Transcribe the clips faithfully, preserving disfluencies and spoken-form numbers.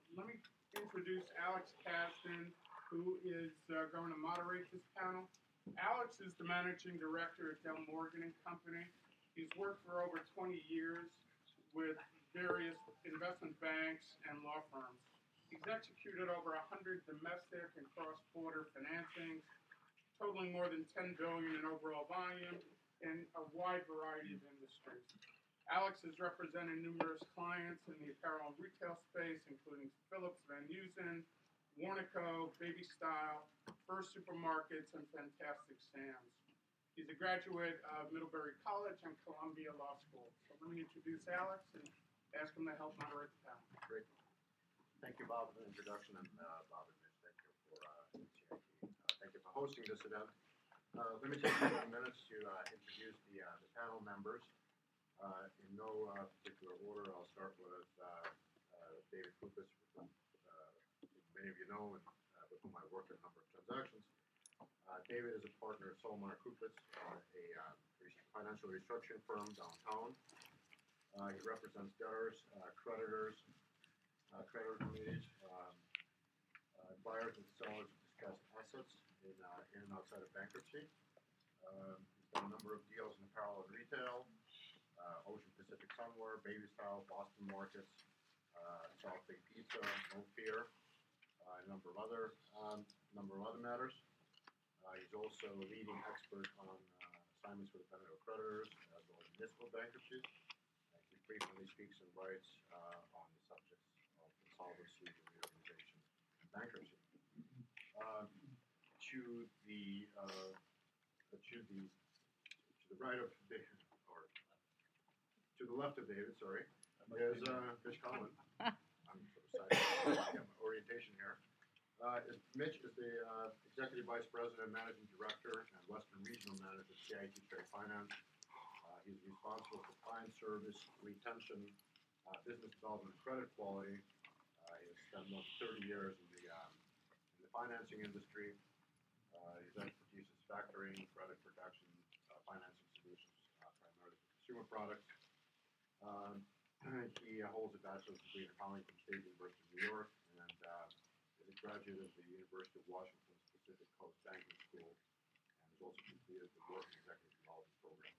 let me introduce Alex Kasdan, who is uh, going to moderate this panel. Alex is the managing director at Del Morgan and Company. He's worked for over twenty years with various investment banks and law firms. He's executed over one hundred domestic and cross-border financings, totaling more than ten billion dollars in overall volume in a wide variety of industries. Alex has represented numerous clients in the apparel and retail space, including Phillips Van Heusen, Warnaco, Baby Style, First Supermarkets, and Fantastic Sam's. He's a graduate of Middlebury College and Columbia Law School. So let me introduce Alex and ask him to help moderate the panel. Great. Thank you, Bob, for the introduction, and uh, Bob and Mitch, thank you for uh, C I T. Uh, thank you for hosting this event. Uh, let me take a few minutes to uh, introduce the, uh, the panel members. Uh, in no uh, particular order, I'll start with uh, uh, David Kupis, who uh, many of you know, and uh, with whom I worked on a number of transactions. Uh, David is a partner at Solomon Kupis, uh, a uh, financial restructuring firm downtown. Uh, he represents debtors, uh, creditors, uh, creditor committees, um, uh, buyers and sellers of distressed assets in, uh, in and outside of bankruptcy. Um, he's done a number of deals in apparel and retail. Uh, Ocean Pacific Sunwear, Baby Style, Boston Markets, uh, South Bay Pizza, No Fear, uh, a number of other um, number of other matters. Uh, he's also a leading expert on uh, assignments for the benefit of creditors as well as municipal bankruptcies. Uh, he frequently speaks and writes uh, on the subjects of insolvency, reorganization, and bankruptcy. Uh, to the uh, to the to the right of the or to the left of David, sorry, is uh, Mitch Collin. I'm sort of side my orientation here. Uh, is, Mitch is the uh, Executive Vice President, Managing Director, and Western Regional Manager at C I T Trade Finance. Uh, he's responsible for client service, retention, uh, business development, and credit quality. Uh, he has spent more than thirty years in the, um, in the financing industry. Uh, his expertise is factoring, credit protection, uh, financing solutions, uh, primarily for consumer products. Um, he uh, holds a bachelor's degree in accounting from State University of New York and uh, is a graduate of the University of Washington's Pacific Coast Banking School and has also completed the Wharton Executive Development Program.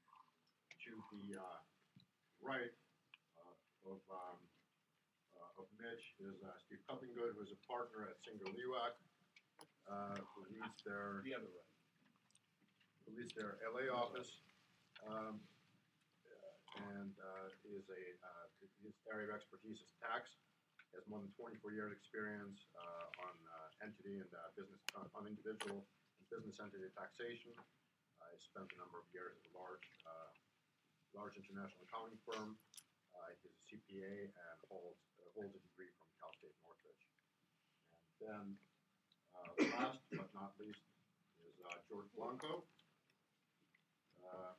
To the uh, right uh, of, um, uh, of Mitch is uh, Steve Cuppinggood, who is a partner at Singer Lewak, uh, who leads their The other way. who leads their L A office. Um, and uh, is a uh, his area of expertise is tax. He has more than twenty-four years experience uh, on uh, entity and uh, business on, on individual and business entity taxation. Uh, he spent a number of years at a large uh, large international accounting firm. Uh, he's a C P A and holds uh, holds a degree from Cal State Northridge. And then uh, last but not least is uh, George Blanco. Uh,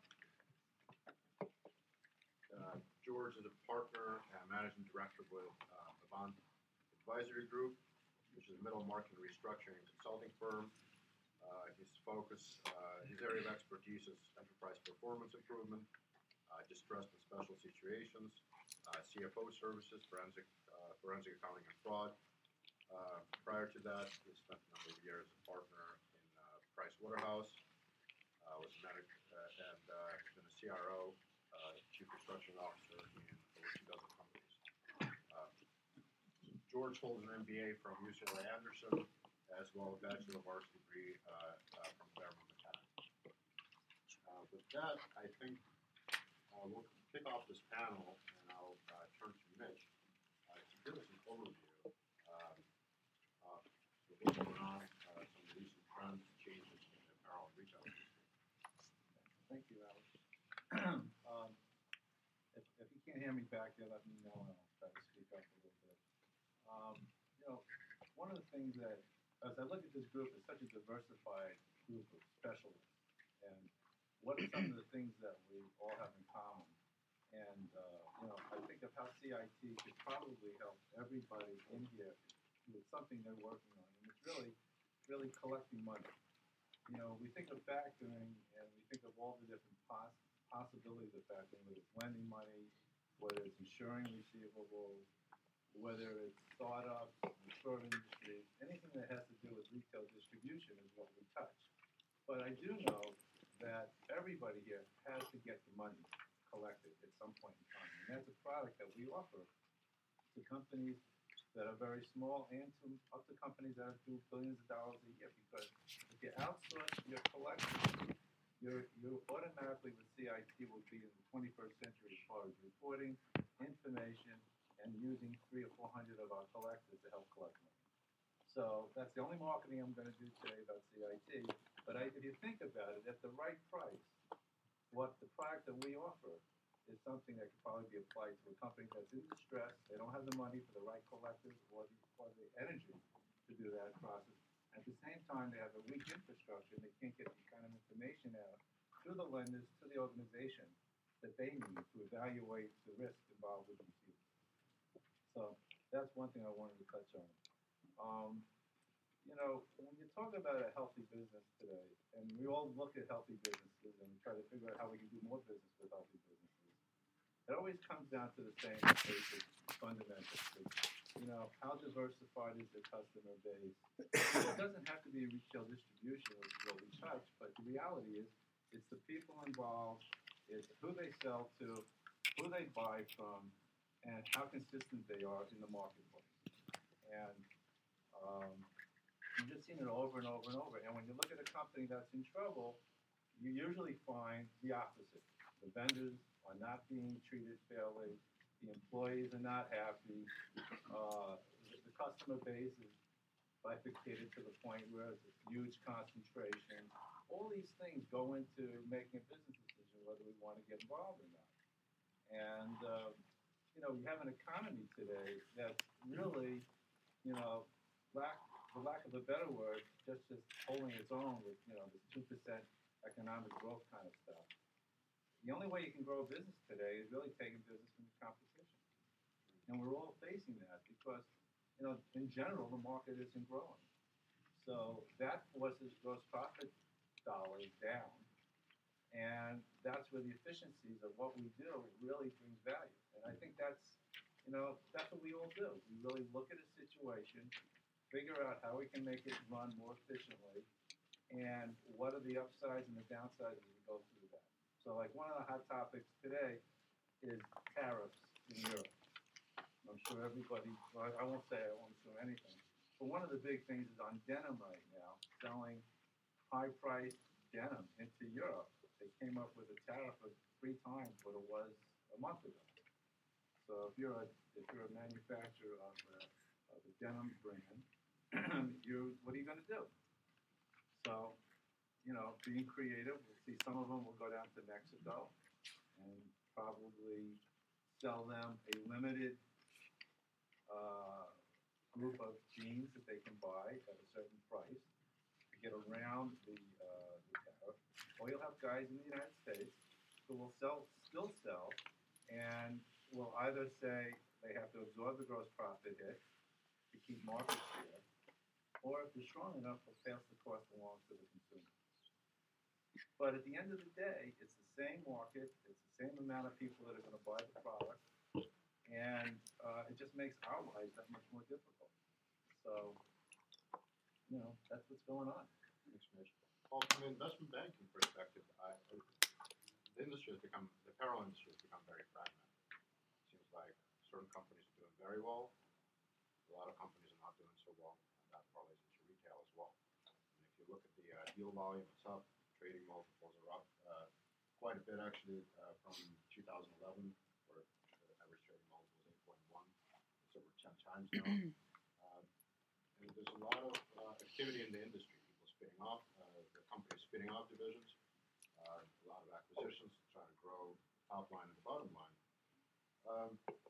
Uh, George is a partner and managing director with uh, Avant Advisory Group, which is a middle market restructuring and consulting firm. Uh, his focus, uh, his area of expertise is enterprise performance improvement, uh, distressed and special situations, uh, C F O services, forensic, uh, forensic accounting and fraud. Uh, prior to that, he spent a number of years as a partner in uh, Price Waterhouse, uh, was a medic, uh, and uh, has been a C R O. Uh, Chief Construction Officer in over two dozen companies. Uh, George holds an M B A from U C L A Anderson, as well as a Bachelor of Arts degree uh, uh, from Claremont Mechanics. Uh, with that, I think uh, we'll kick off this panel, and I'll uh, turn to Mitch uh, to give us an overview um, of what's going on, uh, some of the recent trends, changes in the apparel and retail industry. Thank you, Alex. um, if, if you can't hear me back there, let me know and I'll try to speak up a little bit. Um, you know, one of the things that, as I look at this group, it's such a diversified group of specialists. And what are some of the things that we all have in common? And, uh, you know, I think of how C I T could probably help everybody in here with something they're working on. And it's really, really collecting money. You know, we think of factoring and we think of all the different pos- possibilities of factoring, whether it's lending money, whether it's insuring receivables, whether it's startups, mature industries, anything that has to do with retail distribution is what we touch. But I do know that everybody here has to get the money collected at some point in time. And that's a product that we offer to companies that are very small and to up to companies that do billions of dollars a year. Because if you outsource your collection, you're, you automatically with C I T will be in the twenty-first century as far as reporting, information, and using three or four hundred of our collectors to help collect money. So that's the only marketing I'm going to do today about C I T. But I, if you think about it, at the right price, what the product that we offer is something that could probably be applied to a company that's in distress. They don't have the money for the right collectors or the, or the energy to do that process. At the same time, they have a weak infrastructure and they can't get the kind of information out to the lenders, to the organization that they need to evaluate the risk involved with these deals. So that's one thing I wanted to touch on. Um, you know, when you talk about a healthy business today, and we all look at healthy businesses and we try to figure out how we can do more business with healthy businesses, it always comes down to the same basic fundamentals. You know, how diversified is the customer base? It doesn't have to be retail distribution, which is what we touch, but the reality is it's the people involved, it's who they sell to, who they buy from, and how consistent they are in the marketplace. And um, you've just seen it over and over and over. And when you look at a company that's in trouble, you usually find the opposite. The vendors are not being treated fairly. The employees are not happy. Uh, the, the customer base is bifurcated to the point where it's a huge concentration. All these things go into making a business decision whether we want to get involved or not. And, uh, you know, we have an economy today that's really, you know, lack, for lack of a better word, just, just holding its own with, you know, this two percent economic growth kind of stuff. The only way you can grow a business today is really taking business from the competition. And we're all facing that because, you know, in general, the market isn't growing. So that forces gross profit dollars down. And that's where the efficiencies of what we do really brings value. And I think that's, you know, that's what we all do. We really look at a situation, figure out how we can make it run more efficiently, and what are the upsides and the downsides as we go through that. So like one of the hot topics today is tariffs in Europe. I'm sure everybody, well, I won't say I won't assume anything, but one of the big things is on denim right now, selling high-priced denim into Europe. They came up with a tariff of three times what it was a month ago. So if you're a if you're a manufacturer of a, of a denim brand, you what are you going to do? So, you know, being creative, we'll see some of them will go down to Mexico and probably sell them a limited uh, group of jeans that they can buy at a certain price to get around the, uh, the tariff. Or you'll have guys in the United States who will sell, still sell, and will either say they have to absorb the gross profit hit to keep market share, or if they're strong enough, will pass the cost along to the consumer. But at the end of the day, it's the same market, it's the same amount of people that are going to buy the product, and uh, it just makes our lives that much more difficult. So, you know, that's what's going on. Thanks, Mitch. Well, from an investment banking perspective, I, the industry has become, the apparel industry has become very fragmented. It seems like certain companies are doing very well, a lot of companies are not doing so well, and that parlays into retail as well. And if you look at the uh, deal volume, it's up, trading multiples are up uh, quite a bit actually uh, from two thousand eleven, where the average trading multiple was eight point one. It's over ten times now. Um, and there's a lot of uh, activity in the industry. People spinning off, uh, the companies spinning off divisions, uh, a lot of acquisitions to try to grow top line and the bottom line. Um,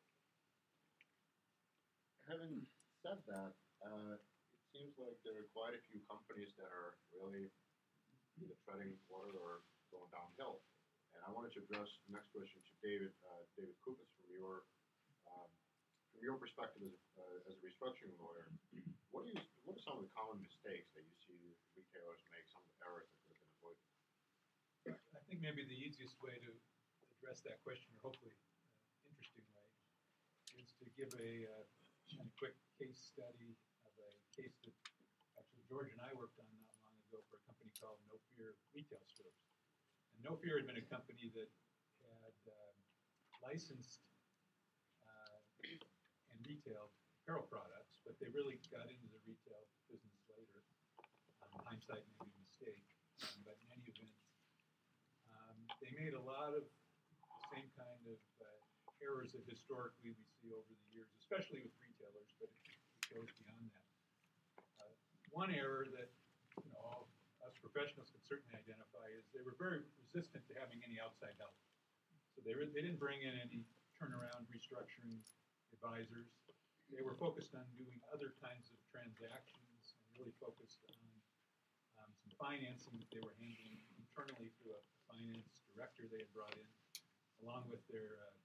having said that, uh, it seems like there are quite a few companies that are really either treading water or going downhill. And I wanted to address the next question to David, uh, David Kupis, from your um, from your perspective as a, uh, as a restructuring lawyer. What do you what are some of the common mistakes that you see retailers make? Some of the errors that could have been avoided? I think maybe the easiest way to address that question, or hopefully uh, interesting way, is to give a, uh, a kind of quick case study of a case that actually George and I worked on not long ago for a company called No Fear Retail Stores. And No Fear had been a company that had um, licensed uh, and retailed apparel products, but they really got into the retail business later. Um, hindsight may be a mistake, um, but in any event, um, they made a lot of the same kind of uh, errors that historically we see over the years, especially with retailers, but it, it goes beyond that. Uh, one error that you know all us professionals can certainly identify is they were very resistant to having any outside help. So they, were, they didn't bring in any turnaround restructuring advisors. They were focused on doing other kinds of transactions and really focused on um, some financing that they were handling internally through a finance director they had brought in, along with their uh,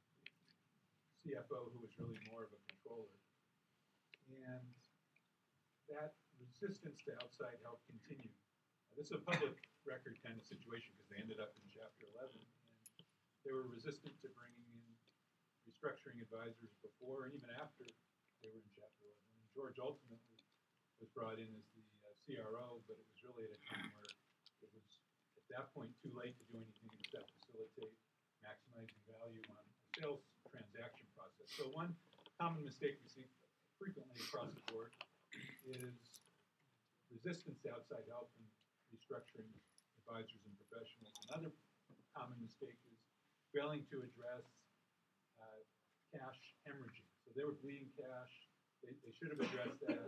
C F O, who was really more of a controller. And that resistance to outside help continued. Uh, this is a public record kind of situation because they ended up in Chapter eleven, and they were resistant to bringing in restructuring advisors before and even after they were in Chapter eleven. And George ultimately was brought in as the uh, C R O, but it was really at a time where it was at that point too late to do anything except facilitate maximizing value on a sales transaction process. So one common mistake we see frequently across the board is resistance to outside help and restructuring advisors and professionals. Another common mistake is failing to address uh, cash hemorrhaging. So they were bleeding cash. They, they should have addressed that.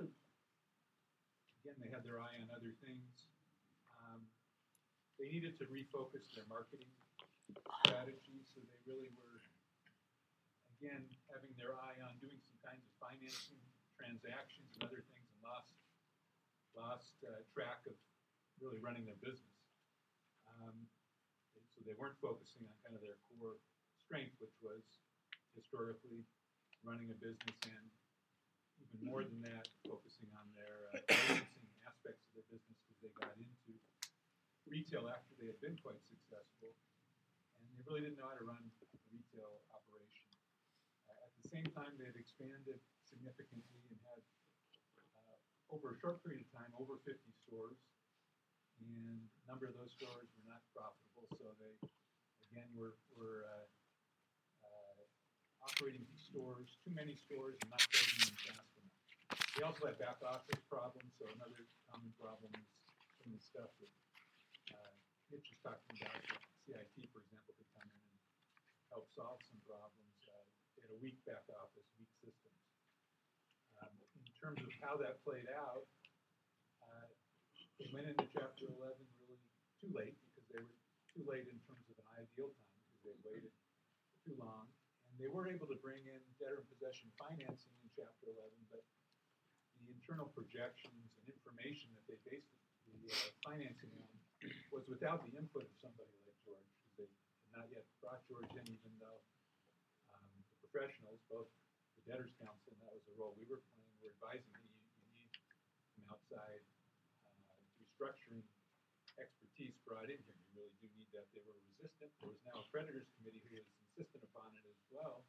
Again, they had their eye on other things. Um, they needed to refocus their marketing strategy, so they really were, again, having their eye on doing some kinds of financing transactions and other things, and lost lost uh, track of really running their business. Um, and so they weren't focusing on kind of their core strength, which was historically running a business, and even more than that, focusing on their uh, financing aspects of their business, because they got into retail after they had been quite successful, and they really didn't know how to run a retail operation. Uh, at the same time, they had expanded significantly and had, uh, over a short period of time, over fifty stores, and a number of those stores were not profitable, so they, again, were, were uh, uh, operating stores, too many stores, and not closing them fast enough. They also had back office problems, so another common problem is some of the stuff that uh, Mitch was talking about, that C I T, for example, could come in and help solve some problems. Uh, they had a weak back office, weak systems. Um, in terms of how that played out, uh, they went into Chapter eleven really too late, because they were too late in terms of an ideal time, because they waited too long. And they were able to bring in debtor in possession financing in Chapter eleven, but the internal projections and information that they based the uh, financing on was without the input of somebody like George, because they had not yet brought George in, even though um, the professionals, both the debtors council, and that was the role we were playing, were advising me, you, you need some outside uh, restructuring expertise brought in here. You really do need that. They were resistant. There was now a creditors committee who was insistent upon it as well.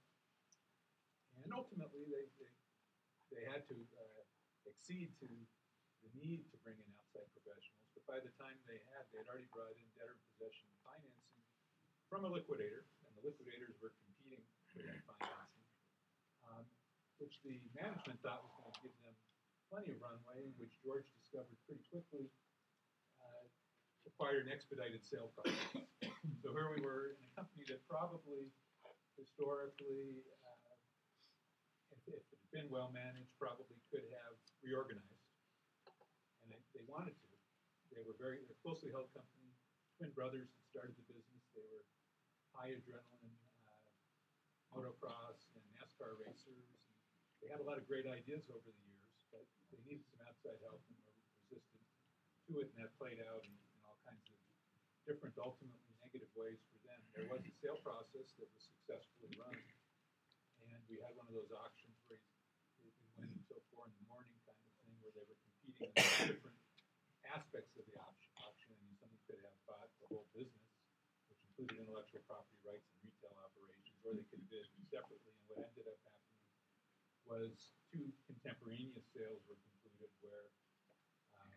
And ultimately, they they, they had to uh, accede to the need to bring in outside professionals. But by the time they had, they had already brought in debtor possession financing from a liquidator, and the liquidators were competing for that financing, um, which the management thought was going to give them plenty of runway, which George discovered pretty quickly uh, required an expedited sale process. So here we were in a company that probably historically, uh, if, if it had been well managed, probably could have reorganized, and they, they wanted to. They were very they're a closely held company. Twin brothers had started the business. They were high adrenaline uh, motocross and NASCAR racers. And they had a lot of great ideas over the years, but they needed some outside help and were resistant to it, and that played out in, in all kinds of different, ultimately negative ways for them. There was a sale process that was successfully run, and we had one of those auctions where we went until four in the morning kind of thing, where they were competing in different aspects of the auction. I mean, someone could have bought the whole business, which included intellectual property rights and retail operations, or they could bid separately. And what ended up happening was two contemporaneous sales were concluded where um,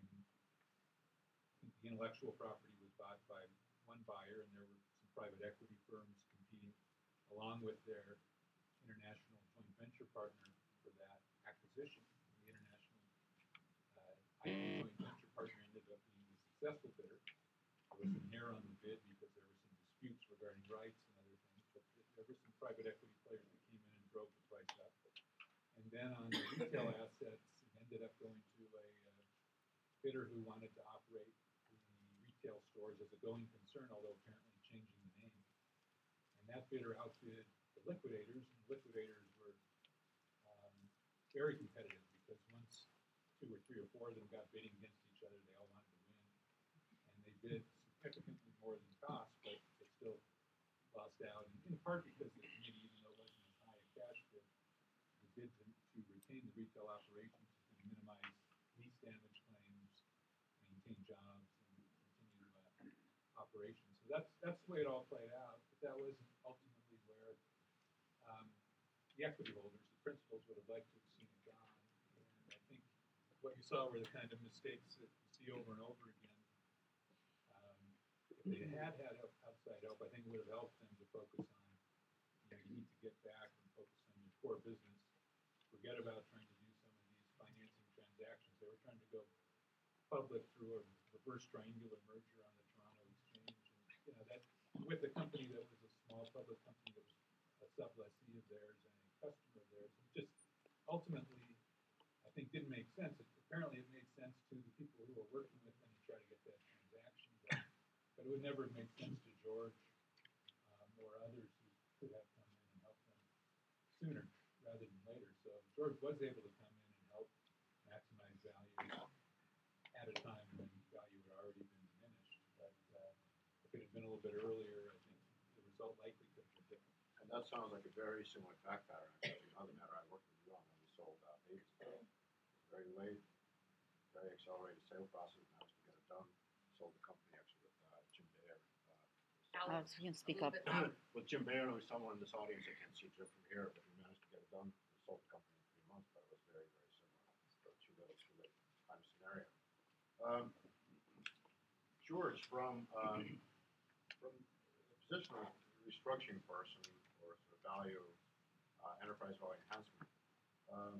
the intellectual property was bought by one buyer, and there were some private equity firms competing along with their international joint venture partner for that acquisition. The international uh, I P joint venture partner ended up being the successful bidder. There was some hair on the bid because there were some disputes regarding rights and other things, but there were some private equity players that came in and drove the price up. And then on the retail assets, it ended up going to a uh, bidder who wanted to operate the retail stores as a going concern, although apparently changing the name. And that bidder outbid the liquidators, and the liquidators were um, very competitive because once two or three or four of them got bidding against each other, they all wanted to win. And they bid significantly more than cost, but they still lost out, and in part because the committee, even though it wasn't as high a cash bid, the bid to, to retain the retail operations is going to minimize lease damage claims, maintain jobs, and continue uh, operations. So that's that's the way it all played out, but that wasn't ultimately where um, the equity holders, the principals, would have liked to have seen it gone. And I think what you saw were the kind of mistakes that you see over and over again. Um, if they had had outside help, I think it would have helped them to focus on, you know, you need to get back and focus on your core business. Forget about trying to do some of these financing transactions. They were trying to go public through a reverse triangular merger on the Toronto Exchange. And, you know, that with a company that was a small public company that was a sublessee of theirs and a customer of theirs, it just ultimately, I think, didn't make sense. It, apparently it made sense to the people who were working with them to try to get that transaction done. But it would never make sense to George um, or others who could have come in and helped them sooner rather than later. So George was able to come in and help maximize value at a time when value had already been diminished. But uh, if it had been a little bit earlier, I think the result likely could have been different. And that sounds like a very similar fact pattern, actually, another matter I worked with you on when we sold uh, Davidson. Very late, very accelerated sale process, managed to get it done. Sold the company actually with uh, Jim Bayer. Uh, Alex, you can speak up. with Jim Bayer, who's someone in this audience that can't see Jim from here, but we managed to get it done. We sold the company in three months, but it was very, very similar. So too little, too late kind of scenario. Um, George, from um, from the position of restructuring person or sort of value, uh, enterprise value enhancement, um,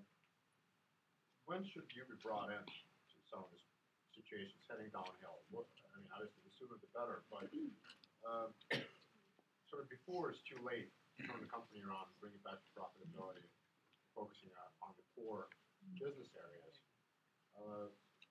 when should you be brought in to some of this situations heading downhill? What, I mean, obviously the sooner the better, but um, sort of before it's too late to turn the company around and bring it back to profitability, focusing on, on the core business areas. Uh,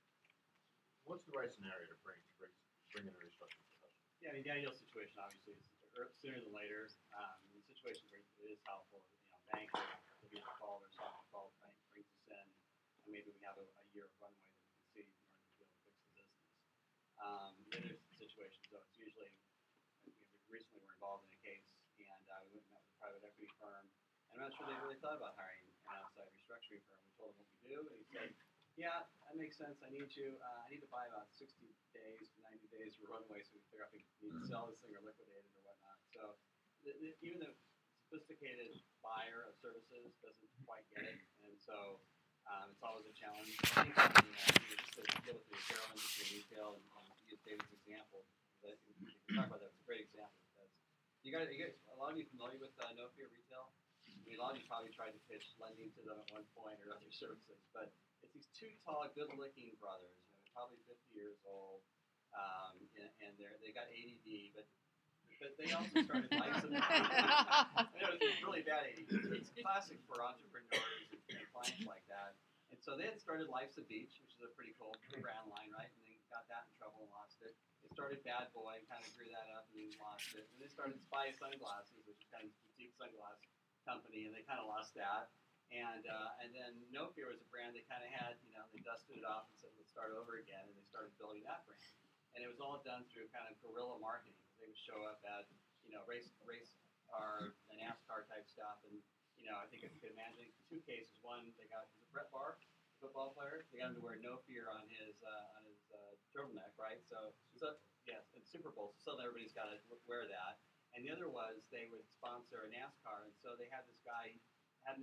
what's the right scenario to bring to bring, bring in a restructuring professional? Yeah, I mean, the ideal situation obviously is ear- sooner than later. Um, in situations where it is helpful, you know, banks will be default or soft default bank brings us in, and maybe we have a, a year of runway that we can see in order to be able to fix the business. Um, the other situation, though, it's usually, you know, recently we're involved in a case, and uh, we went and met with a private equity firm, and I'm not sure they really thought about hiring an outside restructuring firm. We told him what we do, and he said, yeah, that makes sense. I need you. Uh, I need to buy about sixty days to ninety days for runway so we figure out if we need to sell this thing or liquidate it or whatnot. So the, the, even the sophisticated buyer of services doesn't quite get it, and so um, it's always a challenge. I think, you know, you just to deal with the apparel industry, retail, and, and use David's example. That you can talk about that. It's a great example because you got you guys. A lot of you familiar with uh, No Fear Retail. I mean, a lot of you probably tried to pitch lending to them at one point or other services, but it's these two tall, good-looking brothers, you know, probably fifty years old, um, and, and they're they got A D D, but but they also started Life's of the Beach. It was really bad A D D. It's classic for entrepreneurs and, and clients like that. And so they had started Life's a Beach, which is a pretty cool brand line, right? And they got that in trouble and lost it. They started Bad Boy and kind of grew that up and then lost it. And they started Spy Sunglasses, which is kind of a boutique sunglass company, and they kind of lost that. And uh, and then No Fear was a brand they kind of had, you know, they dusted it off and said, let's start over again, and they started building that brand. And it was all done through kind of guerrilla marketing. They would show up at, you know, race race car, and NASCAR type stuff, and, you know, I think if you could imagine two cases. One, they got was it Brett Favre, the football player, they got him to wear No Fear on his uh, on his uh, turtleneck, right? So, so yes, in Super Bowl, so suddenly everybody's got to wear that. And the other was they would sponsor a NASCAR, and so they had this guy had an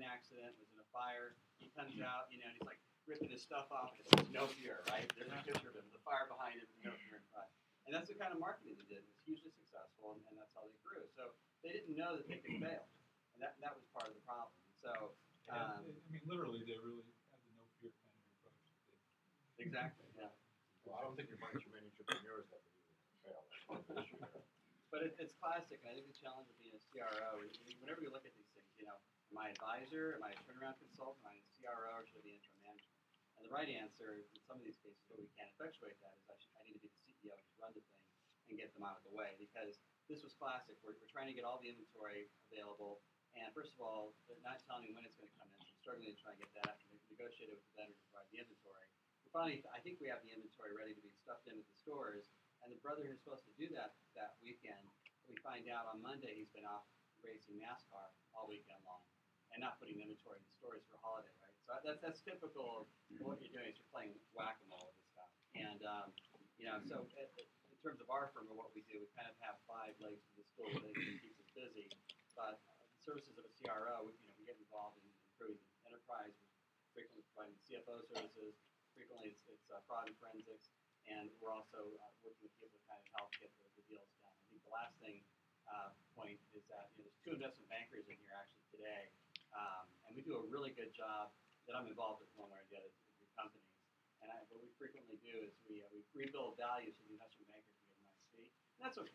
an accident, was in a fire. He comes out, you know, and he's like ripping his stuff off, and it says no fear, right? There's a picture of him, the fire behind him, no fear in front. And that's the kind of marketing they did. It was hugely successful, and, and that's how they grew. So they didn't know that they could fail, and that that was part of the problem. So um, And, I mean, literally, they really had the no fear kind of approach. that they- exactly, yeah. Well, I don't think you find too many entrepreneurs that believe in fail. That's one issue there. But it, it's classic, and I think the challenge of being a C R O is whenever you look at these things, you know, am I an advisor, am I a turnaround consultant, am I a C R O, or should I be interim management? And the right answer in some of these cases where we can't effectuate that is I, should, I need to be the C E O to run the thing and get them out of the way, because this was classic. We're, we're trying to get all the inventory available, and first of all, they're not telling me when it's going to come in, so I'm struggling to try and get that after we negotiated with the vendor to provide the inventory. And finally, I think we have the inventory ready to be stuffed in at the stores, and the brother who's supposed to do that that weekend, we find out on Monday he's been off racing NASCAR all weekend long and not putting inventory in the stores for holiday, right? So that's that's typical of what you're doing is you're playing whack-a-mole with this stuff. And um, you know, so it, it, in terms of our firm and what we do, we kind of have five legs to the stool that keeps us busy. But uh, the services of a C R O, we, you know, we get involved in improving the enterprise. We're frequently providing C F O services. Frequently, it's, it's uh, fraud and forensics. And we're also uh, working with people to kind of help get the, the deals done. I think the last thing uh, point is that you know, there's two investment bankers in here actually today, um, and we do a really good job that I'm involved with one way or the other with companies. And I, what we frequently do is we uh, we rebuild value so the investment bankers can get a nice fee. And that's okay.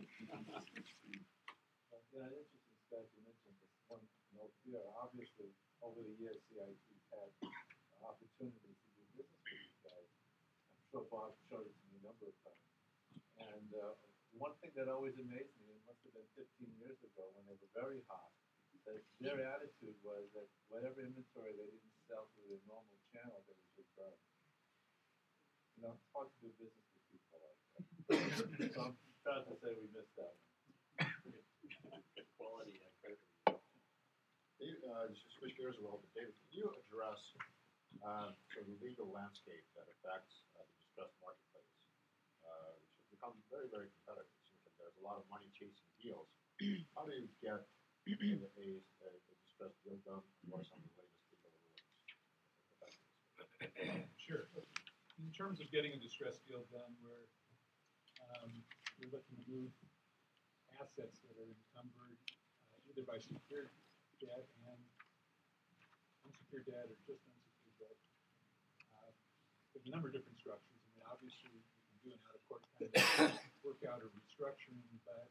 Well, yeah, interesting stat you mentioned this one, no fear. Obviously, over the years, C I T's had opportunities to do business with these guys. I'm sure Bob showed it to me a number of times. And uh, one thing that always amazed me, it must have been fifteen years ago when they were very hot, that their attitude was that whatever inventory they didn't sell through their normal channel, they would just burn. You know, it's hard to do business with people like that. So I'm proud to say we missed that one. Good quality, uh, critical. Dave, uh, just to switch gears a little bit, David, can you address uh, sort of the legal landscape that affects uh, the distressed marketplace, uh, which has become very, very competitive? It seems like there's a lot of money chasing deals. How do you get a, a, a, a distressed deal done? What are some of the latest legal rulings? Sure. In terms of getting a distressed deal done, we're, um, we're looking to move assets that are encumbered uh, either by secured debt and unsecured debt or just unsecured debt. Uh, there's a number of different structures. I mean, obviously, you can do an out-of-court kind of work out or restructuring, but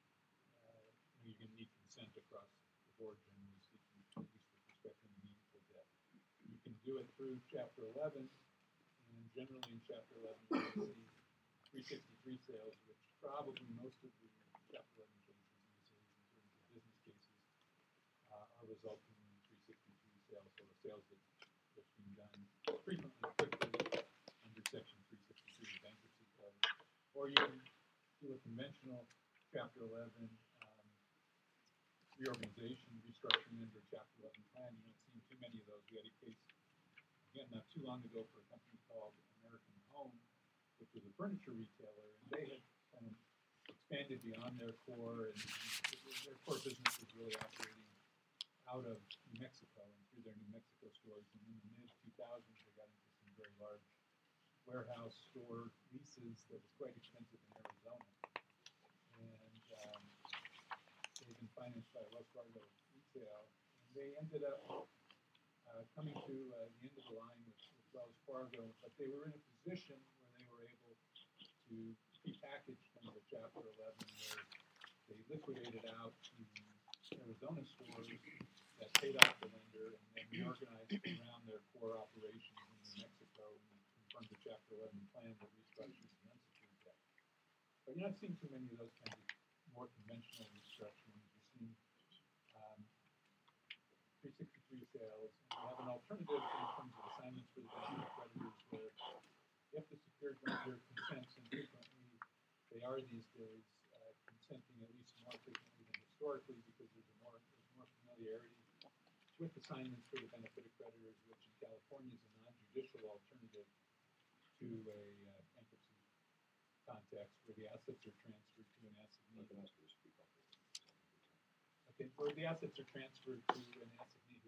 uh, you know, you're going to need consent across the board, generally speaking, at least with respect to meaningful debt. You can do it through Chapter eleven, and generally in Chapter eleven, you're going to see three sixty-three sales, which probably most of the Chapter eleven cases these days, in terms of business cases, uh, are resulting in three sixty-three sales, so the sales that, that's being done frequently quickly under Section three sixty-three of the Bankruptcy Code. Or you can do a conventional Chapter eleven um, reorganization, restructuring under a Chapter eleven plan. You don't see too many of those. We had a case, again, not too long ago for a company called American Home, which was a furniture retailer, and they had kind of expanded beyond their core, and, and their core business was really operating out of New Mexico and through their New Mexico stores. And in the mid two thousands, they got into some very large warehouse store leases that was quite expensive in Arizona. And um, they've been financed by Wells Fargo Retail, and they ended up uh, coming to uh, the end of the line with, with Wells Fargo, but they were in a position where they were able to prepackage kind of a Chapter eleven where they liquidated out the Arizona stores that paid off the lender and then reorganized around their core operations in New Mexico and confirmed the Chapter eleven plan that restructured the unsecured debt. But you're not seeing too many of those kinds of more conventional restructurings. You're seeing um, three sixty-three sales, and we have an alternative in terms of assignments for the benefit of creditors where if the secured lender consents, and frequently they are these days uh, consenting at least more frequently than historically because there's a more there's more familiarity with assignments for the benefit of creditors, which in California is a non-judicial alternative to a uh, bankruptcy context where the assets are transferred to an assignee. Okay, where the assets are transferred to an assignee who likes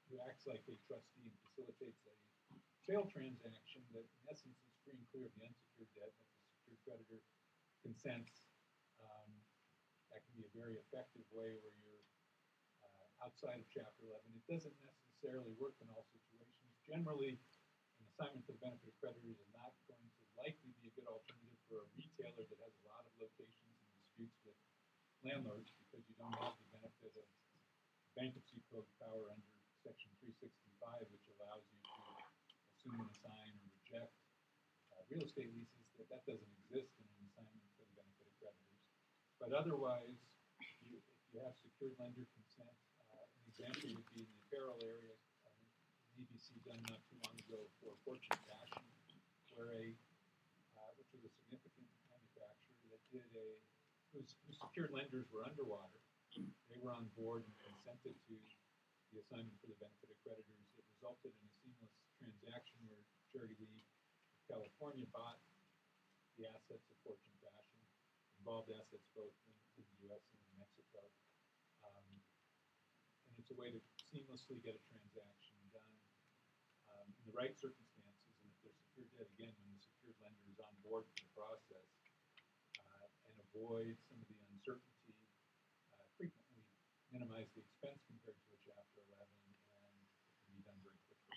who acts like a trustee and facilitates a sale transaction that in essence is free and clear of the unsecured debt, if the secured creditor consents, um, that can be a very effective way where you're uh, outside of Chapter eleven. It doesn't necessarily work in all situations. Generally, an assignment for the benefit of creditors is not going to likely be a good alternative for a retailer that has a lot of locations and disputes with landlords, because you don't have the benefit of bankruptcy code power under section three sixty-five, which allows you to assume and assign or reject uh, real estate leases. That that doesn't exist in an assignment for the benefit of creditors. But otherwise, if you, if you have secured lender consent, uh, an example would be in the apparel area, uh, an E B C done not too long ago for Fortune Fashion, where a uh, which was a significant manufacturer that did a whose, whose secured lenders were underwater. They were on board and consented to the assignment for the benefit of creditors. It resulted in a seamless transaction where Cherry Lee of California bought the assets of Fortune Fashion, involved assets both in, in the U S and in Mexico. Um, and it's a way to seamlessly get a transaction done um, in the right circumstances. And if there's secured debt, again, when the secured lender is on board for the process, uh, and avoid some of the uncertainty, uh, frequently minimize the expense compared to a Chapter eleven, and it can be done very quickly.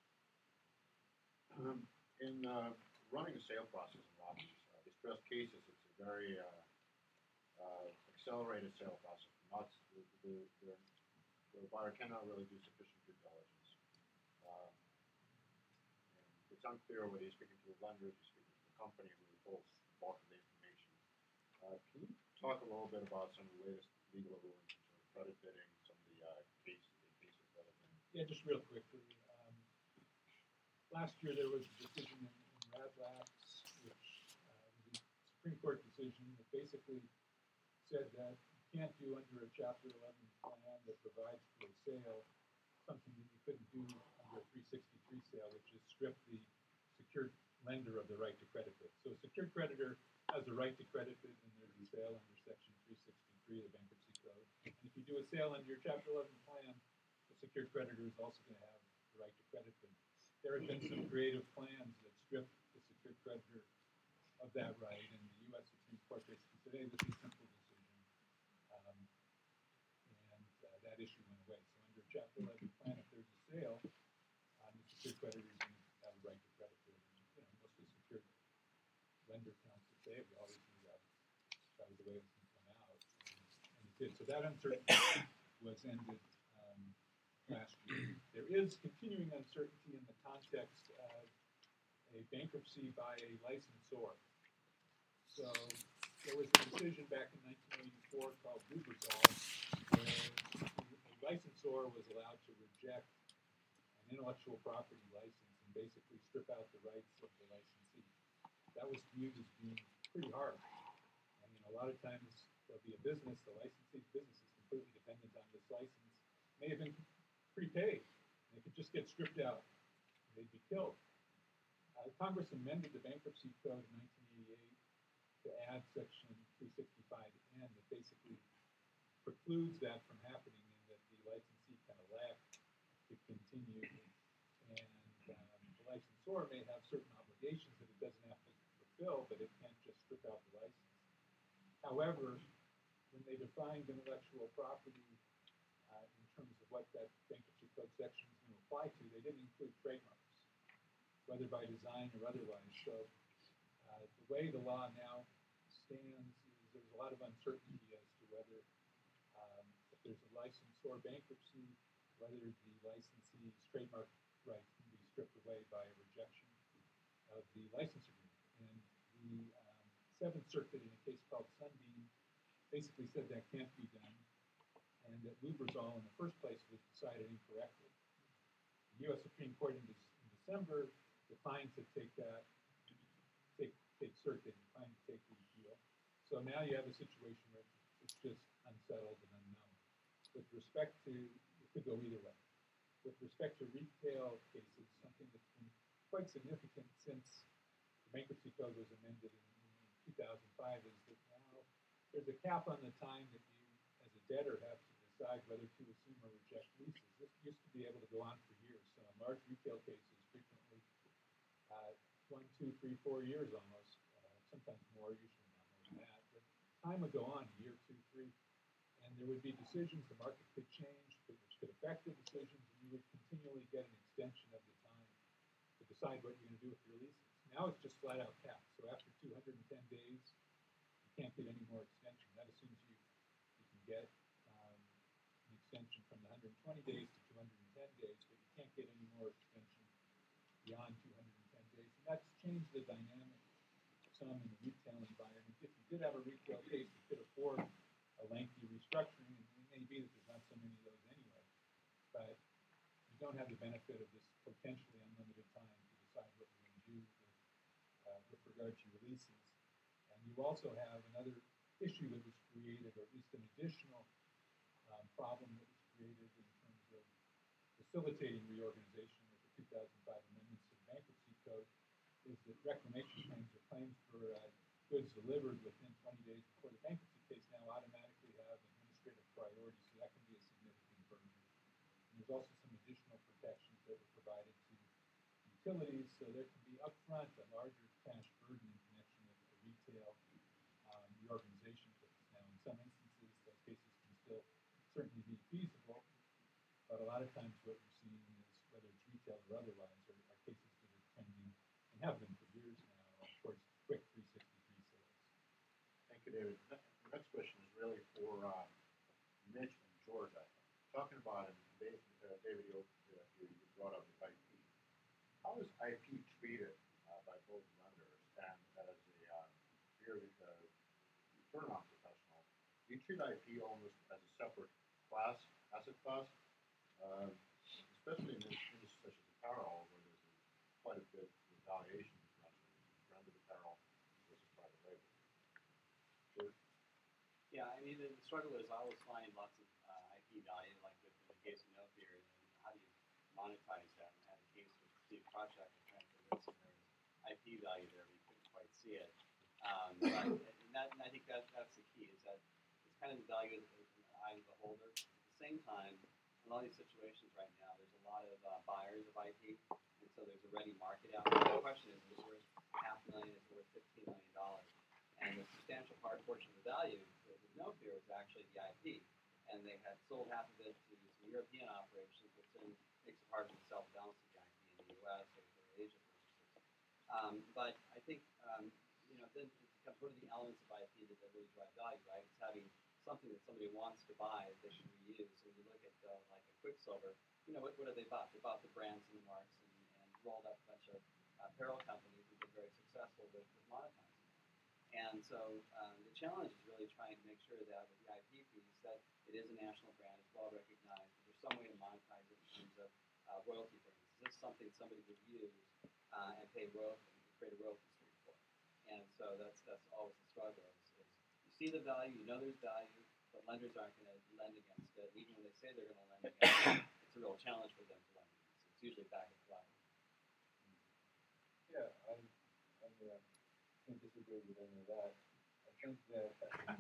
Um, in uh, running a sale process in lot these uh, distressed cases, it's a very uh, uh, accelerated sale process. Not the, the, the, the buyer cannot really do sufficient due diligence. Um, and it's unclear whether you're speaking to a lender, you're speaking to the company who holds the bulk of the information. Uh, can you talk a little bit about some of the latest legal rulings in terms of credit bidding, some of the uh, cases, the cases that have been? Yeah, just real quickly. Um, last year there was a decision in, in Radlax, which uh, was a Supreme Court decision that basically said that you can't do under a Chapter eleven plan that provides for a sale something that you couldn't do under a three sixty-three sale, which is strip the secured lender of the right to credit bid. So a secured creditor has a right to credit bid, and there's a sale under section three sixty-three of the Bankruptcy Code. And if you do a sale under your Chapter eleven plan, the secured creditor is also going to have the right to credit bid. There have been some creative plans that strip the secured creditor of that right, and the U S Supreme Court basically said, hey, this is a simple decision. Um, and uh, that issue went away. So under a Chapter eleven plan, if there's a sale, um, the secured creditor is going to have a right to credit bid. And, you know, most of the secured lender counsel say we always knew that that was the way it was going to come out, and, and it did. So that uncertainty was ended um, last year. There is continuing uncertainty in the context of a bankruptcy by a licensor. So there was a decision back in nineteen eighty-four called Lubrizol, where the licensor was allowed to reject an intellectual property license and basically strip out the rights of the licensee. That was viewed as being pretty harsh. I mean, a lot of times there'll be a business, the licensee's business is completely dependent on this license, may have been prepaid, and it could just get stripped out, and they'd be killed. Uh, Congress amended the Bankruptcy Code in nineteen eighty-eight to add section three sixty-five N that basically precludes that from happening, and that the licensee can elect to continue, and um, the licensor may have certain obligations that it doesn't have to fulfill, but it can't just strip out the license. However, when they defined intellectual property uh, in terms of what that Bankruptcy Code section is going to apply to, they didn't include trademarks, whether by design or otherwise. So uh, the way the law now stands is there's a lot of uncertainty as to whether um, if there's a licensor bankruptcy, whether the licensee's trademark rights can be stripped away by a rejection of the license agreement. And the um, Seventh Circuit, in a case called Sunbeam, basically said that can't be done, and that Lubrizol in the first place was decided incorrectly. The U S Supreme Court in, De- in December declined to take that, take take circuit, declined to take the appeal. So now you have a situation where it's just unsettled and unknown. With respect to, it could go either way. With respect to retail cases, something that's been quite significant since the Bankruptcy Code was amended in, in two thousand five is that now there's a cap on the time that you, as a debtor, have to decide whether to assume or reject leases. This used to be able to go go on for years. So in large retail cases, frequently, uh, one, two, three, four years almost, uh, sometimes more, usually not more than that. But time would go on, a year, two, three, and there would be decisions, the market could change, which could affect the decisions, and you would continually get an extension of the time to decide what you're going to do with your leases. Now it's just flat out capped. So after two hundred ten days, you can't get any more extension. That assumes you, you can get um, an extension from the one hundred twenty days to two hundred ten days, but you can't get any more extension beyond two hundred ten days. And that's changed the dynamic some in the retail environment. If you did have a retail case that could afford a lengthy restructuring, and it may be that there's not so many of those anyway, but you don't have the benefit of this potentially unlimited time to decide what you're going to do with, uh, with regard to your leases. And you also have another issue that was created, or at least an additional um, problem that was created in terms of facilitating reorganization with the two thousand five amendments to the bankruptcy code, is that reclamation claims or claims for uh, goods delivered within twenty days before the bankruptcy case now automatically have administrative priority, so that can be a significant burden. And there's also some additional protections that were provided to utilities, so there can be upfront a larger cash burden in connection with a retail um, reorganization case. Now, in some instances, those cases can still certainly be feasible, but a lot of times what you're seeing is, whether it's retail or otherwise, are, are cases that are trending, and have been for years now, uh, towards quick three sixty-three sales. Thank you, David. The the next question is really for uh, Mitch and George, I think. Talking about, and David, uh, David you, uh, you you brought up I P. How is I P treated uh, by both lenders? And as a uh, peer uh, turnaround professional, do you treat I P almost as a separate class, asset class? Uh, especially in industries such as apparel, where there's a, quite a bit of valuation differential between branded apparel versus private label. George? Yeah, I mean, the struggle is I always find lots of uh, I P value, like with the case of Nopeer, and how do you monetize that? And I had a case with Steve Project and trying to convince him there was I P value there, but you couldn't quite see it. Um, but, and, that, and I think that that's the key, is that it's kind of the value of the, in the eye of the beholder. At the same time, in a lot of these situations right now, there's a lot of uh, buyers of I P, and so there's a ready market out there. The question is, is it worth half a million, is it worth fifteen million dollars? And the substantial part portion of the value with Nopeer was actually the I P. And they had sold half of it to some European operations, which then makes it hard to sell the balance of the I P in the U S or for Asia purchases. Um, but I think, um, you know, then it becomes, what are the elements of I P that really drive value, right? It's having something that somebody wants to buy that they can reuse. So when you look at uh, like a Quicksilver, you know, what, what have they bought? They bought the brands and the marks and, and rolled up a bunch of uh, apparel companies and been very successful with, with monetizing. And so um, the challenge is really trying to make sure that with the I P piece, that it is a national brand, it's well recognized, that there's some way to monetize it in terms of uh, royalty payments. Is this something somebody would use uh, and pay royalty, create a royalty stream for? And so that's that's always the struggle. Is, is you see the value, you know there's value, but lenders aren't going to lend against it. Even when they say they're going to lend against it, it's a real challenge for them to lend against it. It's usually back and collateral. Yeah, I, I uh, can't disagree with any of that. I think that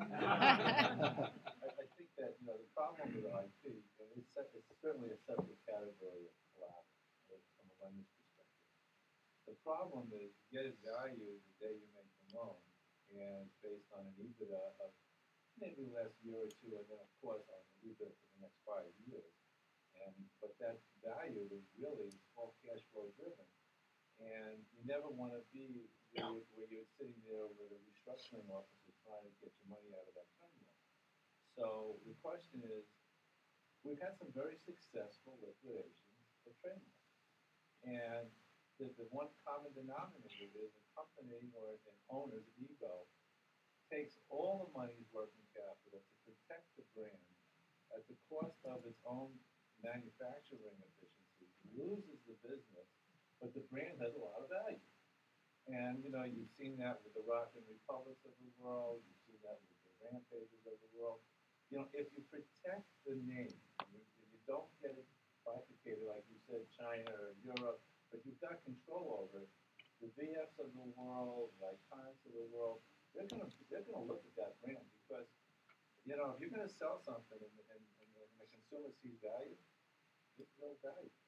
I, I think that you know the problem with I P, and it's, it's certainly a separate category of collateral right, from a lender's perspective. The problem is you get its value the day you make the loan, and it's based on an EBITDA of maybe the last year or two, and then of course on an EBITDA for the next five years. And but that value is really all cash flow driven. And you never want to be where, you, where you're sitting there with a restructuring officer trying to get your money out of that term loan. So the question is, we've had some very successful liquidations of trademarks. And the, the one common denominator is a company or an owner's ego takes all the money's working capital to protect the brand at the cost of its own manufacturing efficiency, loses the business, but the brand has a lot of value. And, you know, you've seen that with the Rock and Republics of the world. You've seen that with the Rampages of the world. You know, if you protect the name, if you don't get it bifurcated, like you said, China or Europe, but you've got control over it, the V Fs of the world, the Iconics of the world, they're going to they're gonna look at that brand because, you know, if you're going to sell something and, and, and the consumer sees value, there's no value.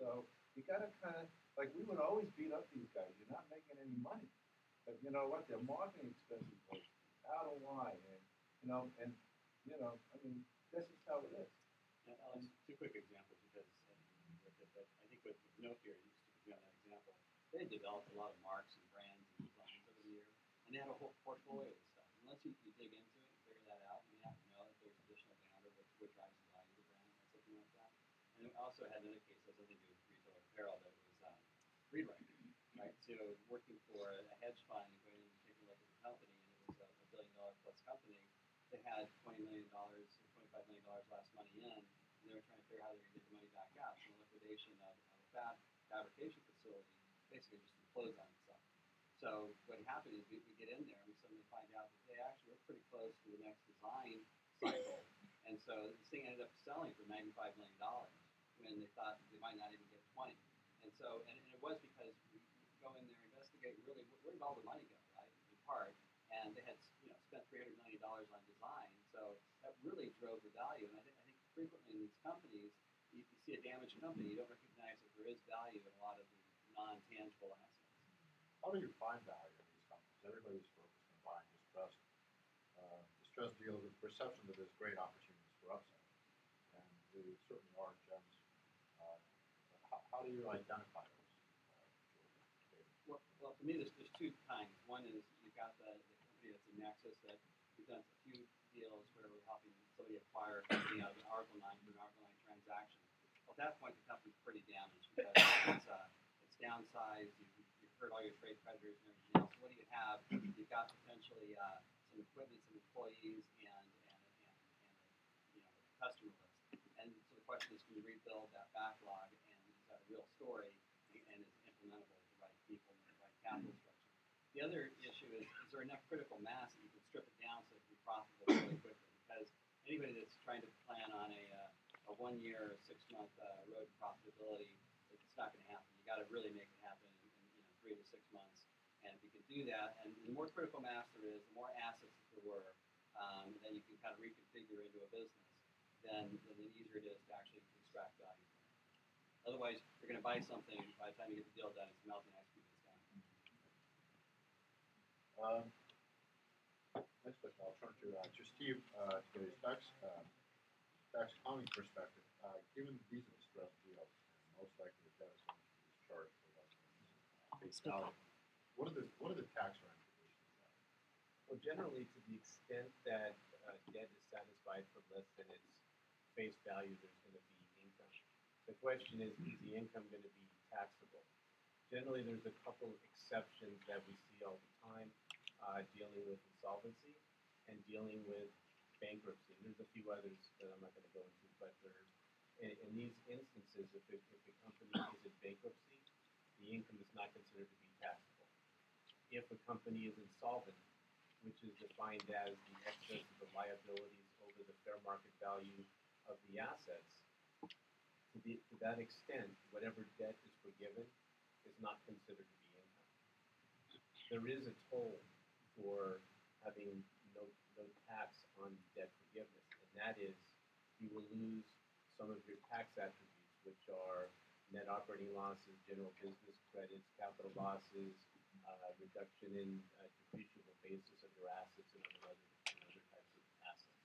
So you gotta kinda, like, we would always beat up these guys, you're not making any money. But you know what, their marketing expenses go out of line, and, you know, and, you know, I mean, this is how it is. Yeah, Alex, two quick examples because uh, with it, but I think with, with No Fear, you stick with me on that example, they developed a lot of marks and brands and designs over the years, and they had a whole portfolio of stuff. Unless you, you dig into it and figure that out, you have to know that there's additional demand or what, what drives the value of the brand, that's something like that. And we also had another case that has nothing to do with retail or apparel, but it was um, rewriting, right? So working for a, a hedge fund and going in and taking a look at the company, and it was a, a billion dollar plus company. They had twenty million dollars, twenty-five million dollars last money in, and they were trying to figure out how they were going to get the money back out. So the liquidation of, of a fab fabrication facility basically just closed on itself. So what happened is we, we get in there and we suddenly find out that they actually were pretty close to the next design cycle. And so this thing ended up selling for ninety-five million dollars when they thought they might not even get twenty. And so, and, and it was because we go in there, investigate really where did all the money go, right? In part. And they had, you know, spent three hundred million dollars on design, so that really drove the value. And I think, I think frequently in these companies, you, you see a damaged company, you don't recognize that there is value in a lot of the non-tangible assets. How do you find value in these companies? Everybody's focused on buying distressed, uh, distressed deals with perception that there's great opportunities for upside. And there certainly are gems. Uh, how, how do you identify those? Uh, Well, well, to me, there's, there's two kinds. One is you've got the, the company that's in Nexus that we've done a few deals where we're helping somebody acquire a company out of an Article nine through an Article nine transaction. Well, at that point, the company's pretty damaged because it's, uh, it's downsized. You've, you've hurt all your trade creditors and everything else. What do you have? You've got potentially uh, some equipment, some employees, and, and, and, and a, you know, customer list. And so the question is, can you rebuild that backlog, and is that a real story, and is it implementable with the right people and the right capital structure? The other issue is, is there enough critical mass that you can strip it down so it can be profitable really quickly? Because anybody that's trying to plan on a, uh, a one-year or six-month uh, road to profitability, it's not going to happen. You got to really make it happen in, in you know three to six months. And if you can do that, and the more critical mass there is, the more assets that there were um, that you can kind of reconfigure into a business, then, then the easier it is to actually extract value from it. Otherwise, you're going to buy something, by the time you get the deal done, it's melting ice cream that's done. Um, next question, I'll turn to, uh, to Steve, uh, to get his tax, uh, tax accounting perspective. Uh, given these are distressed deals, and most likely the debt is going to be discharged for less than uh, face value, what are the, what are the tax ramifications of that? Well, generally, to the extent that uh, debt is satisfied for less than its face value, there's going to be income. The question is, is the income going to be taxable? Generally, there's a couple of exceptions that we see all the time, uh, dealing with insolvency and dealing with bankruptcy. There's a few others that I'm not going to go into, but there, in, in these instances, if, it, if the company is in bankruptcy, the income is not considered to be taxable. If a company is insolvent, which is defined as the excess of the liabilities over the fair market value of the assets, to, the, to that extent, whatever debt is forgiven is not considered to be income. There is a toll for having no, no tax on debt forgiveness, and that is you will lose some of your tax attributes, which are net operating losses, general business credits, capital losses, uh, reduction in uh, depreciable basis of your assets, and other, and other types of assets.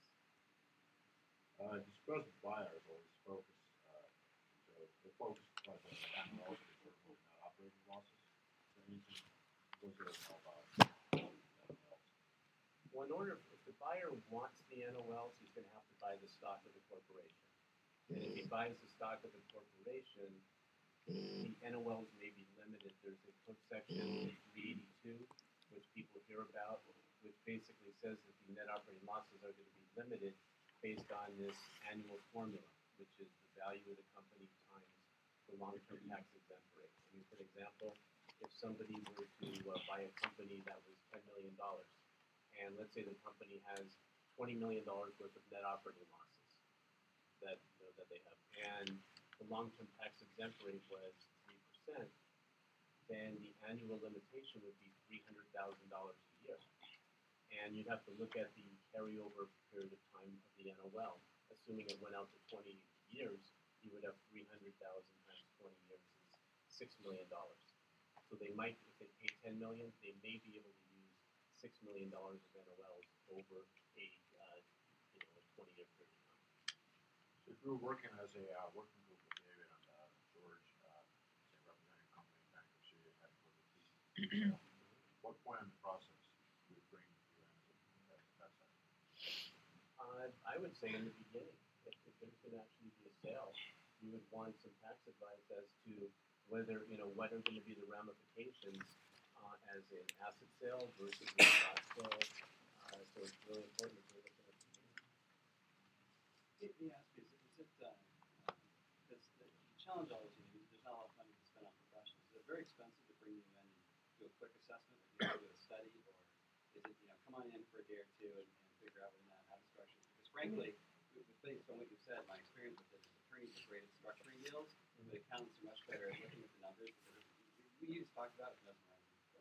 Uh, distressed buyers always focus, uh, so they focus like on the N O Ls reserve over net operating losses. Is there anything, what do you know about N O Ls? Well, in order, if the buyer wants the N O Ls, he's going to have to buy the stock of the corporation. And if he buys the stock of the corporation, the N O Ls may be limited. There's a code section three eighty-two, which people hear about, which basically says that the net operating losses are going to be limited based on this annual formula, which is the value of the company times the long-term tax exempt rate. I mean, for example, if somebody were to uh, buy a company that was ten million dollars, and let's say the company has twenty million dollars worth of net operating losses that, you know, that they have, and the long-term tax exempt rate was three percent, then the annual limitation would be three hundred thousand dollars a year. And you'd have to look at the carryover period of time of the N O L. Assuming it went out to twenty years, you would have three hundred thousand times twenty years. six million dollars. So they might, if they pay ten million, they may be able to use six million dollars of N O Ls over a, uh, you know, a twenty-year period of time. So if we were working as a uh, working group with David and uh, George, uh, say representing a company in bankruptcy and heading for the thesis, what point in the process do we bring you in as a tax expert? Uh, I would say in the beginning, if, if there's gonna actually be a sale, you would want some tax advice as to whether, you know, what are gonna be the ramifications, uh, as an asset sale versus a stock sale. Uh, so it's really important to look at it. Let me ask you, is it, is it, uh, um, because the, the challenge always, you know, there's not a lot of money to spend on professionals. Is it very expensive to bring you in and do a quick assessment, or do you have to do a study, or is it, you know, come on in for a day or two and, and figure out whether or not how to structure it? Because frankly, with- with based on what you said, my experience with it is attorneys are great at structuring deals, but accountants are much better at looking at the numbers, because if we just talked about it, it doesn't matter. So,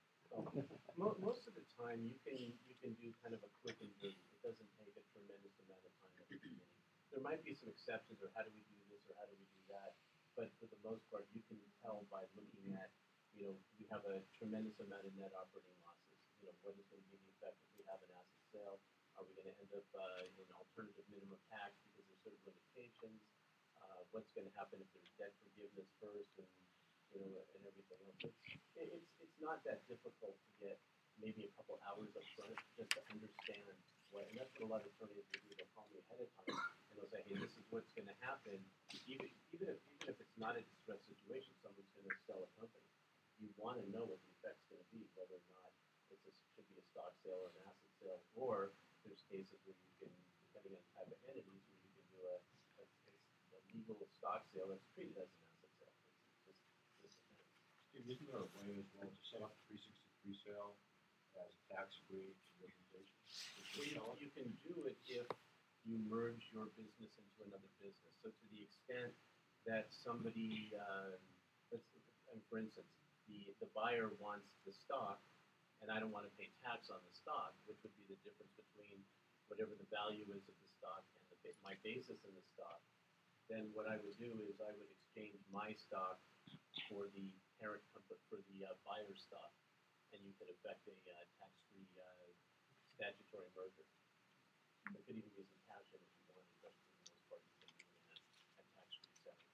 Mo- most of the time, you can, you can do kind of a quick and dirty. It doesn't take a tremendous amount of time at the beginning. There might be some exceptions, or how do we do this, or how do we do that, but for the most part, you can tell by looking at, you know, we have a tremendous amount of net operating losses. You know, what is gonna be the effect if we have an asset sale? Are we gonna end up, uh, in alternative minimum tax because there's certain limitations? Uh, what's gonna happen if there's debt forgiveness first and, you know, and everything else? It's, it- it's, it's not that difficult to get maybe a couple hours up front just to understand what, and that's what a lot of attorneys will do. They'll call me ahead of time and they'll say, hey, this is what's gonna happen. Even, even if, even if it's not a distressed situation, someone's gonna sell a company. You wanna know what the effect's gonna be, whether or not it's a, should be a stock sale or an asset sale, or there's cases where you can, depending on the type of entities, where you can do a, a, a legal stock sale that's treated as an asset sale. It's just, just depends. Steve, isn't there a way as well to set up a three sixty-three sale as a tax-free organization? Well, you, you can do it if you merge your business into another business. So to the extent that somebody, uh, let's, and for instance, the, the buyer wants the stock, and I don't want to pay tax on the stock, which would be the difference between whatever the value is of the stock and the, ba- my basis in the stock, then what I would do is I would exchange my stock for the parent company, for the uh, buyer's stock, and you could effect a uh, tax-free uh, statutory merger. You could even use a cash in if you wanted, but for the most part, you can do it in a, a tax-free setting.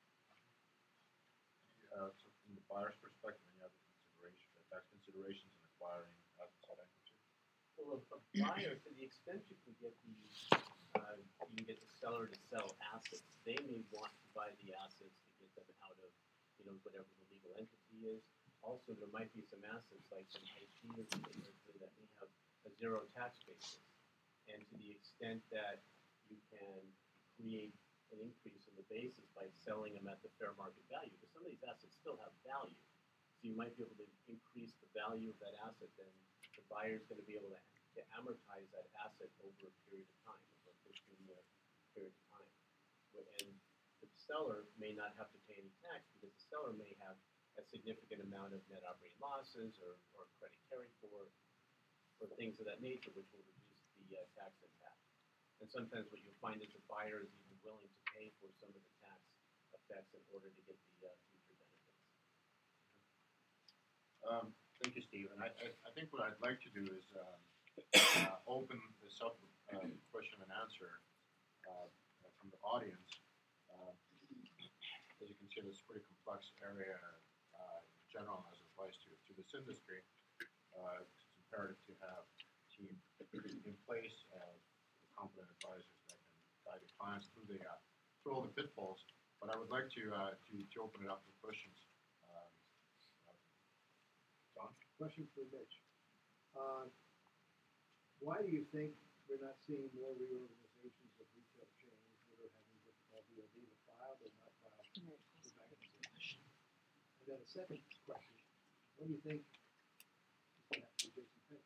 Uh, so from the buyer's perspective, any other consideration, uh, tax considerations in acquiring assets at equity? Well, a, a buyer, to the extent you can get the, uh, you can get the seller to sell assets, they may want to buy the assets to get them out of, you know, whatever the legal entity is. Also, there might be some assets like some I P or something that may have a zero tax basis. And to the extent that you can create an increase in the basis by selling them at the fair market value, because some of these assets still have value. So you might be able to increase the value of that asset, then the buyer's gonna be able to, to amortize that asset over a period of time, over a fifteen year period of time. Wh- And the seller may not have to pay any tax because the seller may have a significant amount of net operating losses or, or credit carry forward, or things of that nature, which will reduce the uh, tax impact. And sometimes what you'll find is the buyer is even willing to pay for some of the tax effects in order to get the uh, future benefits. Um, thank you, Steve. And I, I, I think what I'd like to do is um, uh, open this up with uh, question and answer uh, from the audience. Uh, as you can see, this is a pretty complex area uh, in general as it applies to, to this industry. Uh, it's imperative to have a team in place of competent advisors that can guide the clients through the uh, through all the pitfalls. But I would like to uh, to, to open it up for questions. Um, uh, John? Question for Mitch. Uh, why do you think we're not seeing more reorganizations of retail chains that are having difficulty of either filed or not filed for bankruptcy? And then a second question, what do you think is going to happen to Jason Payne?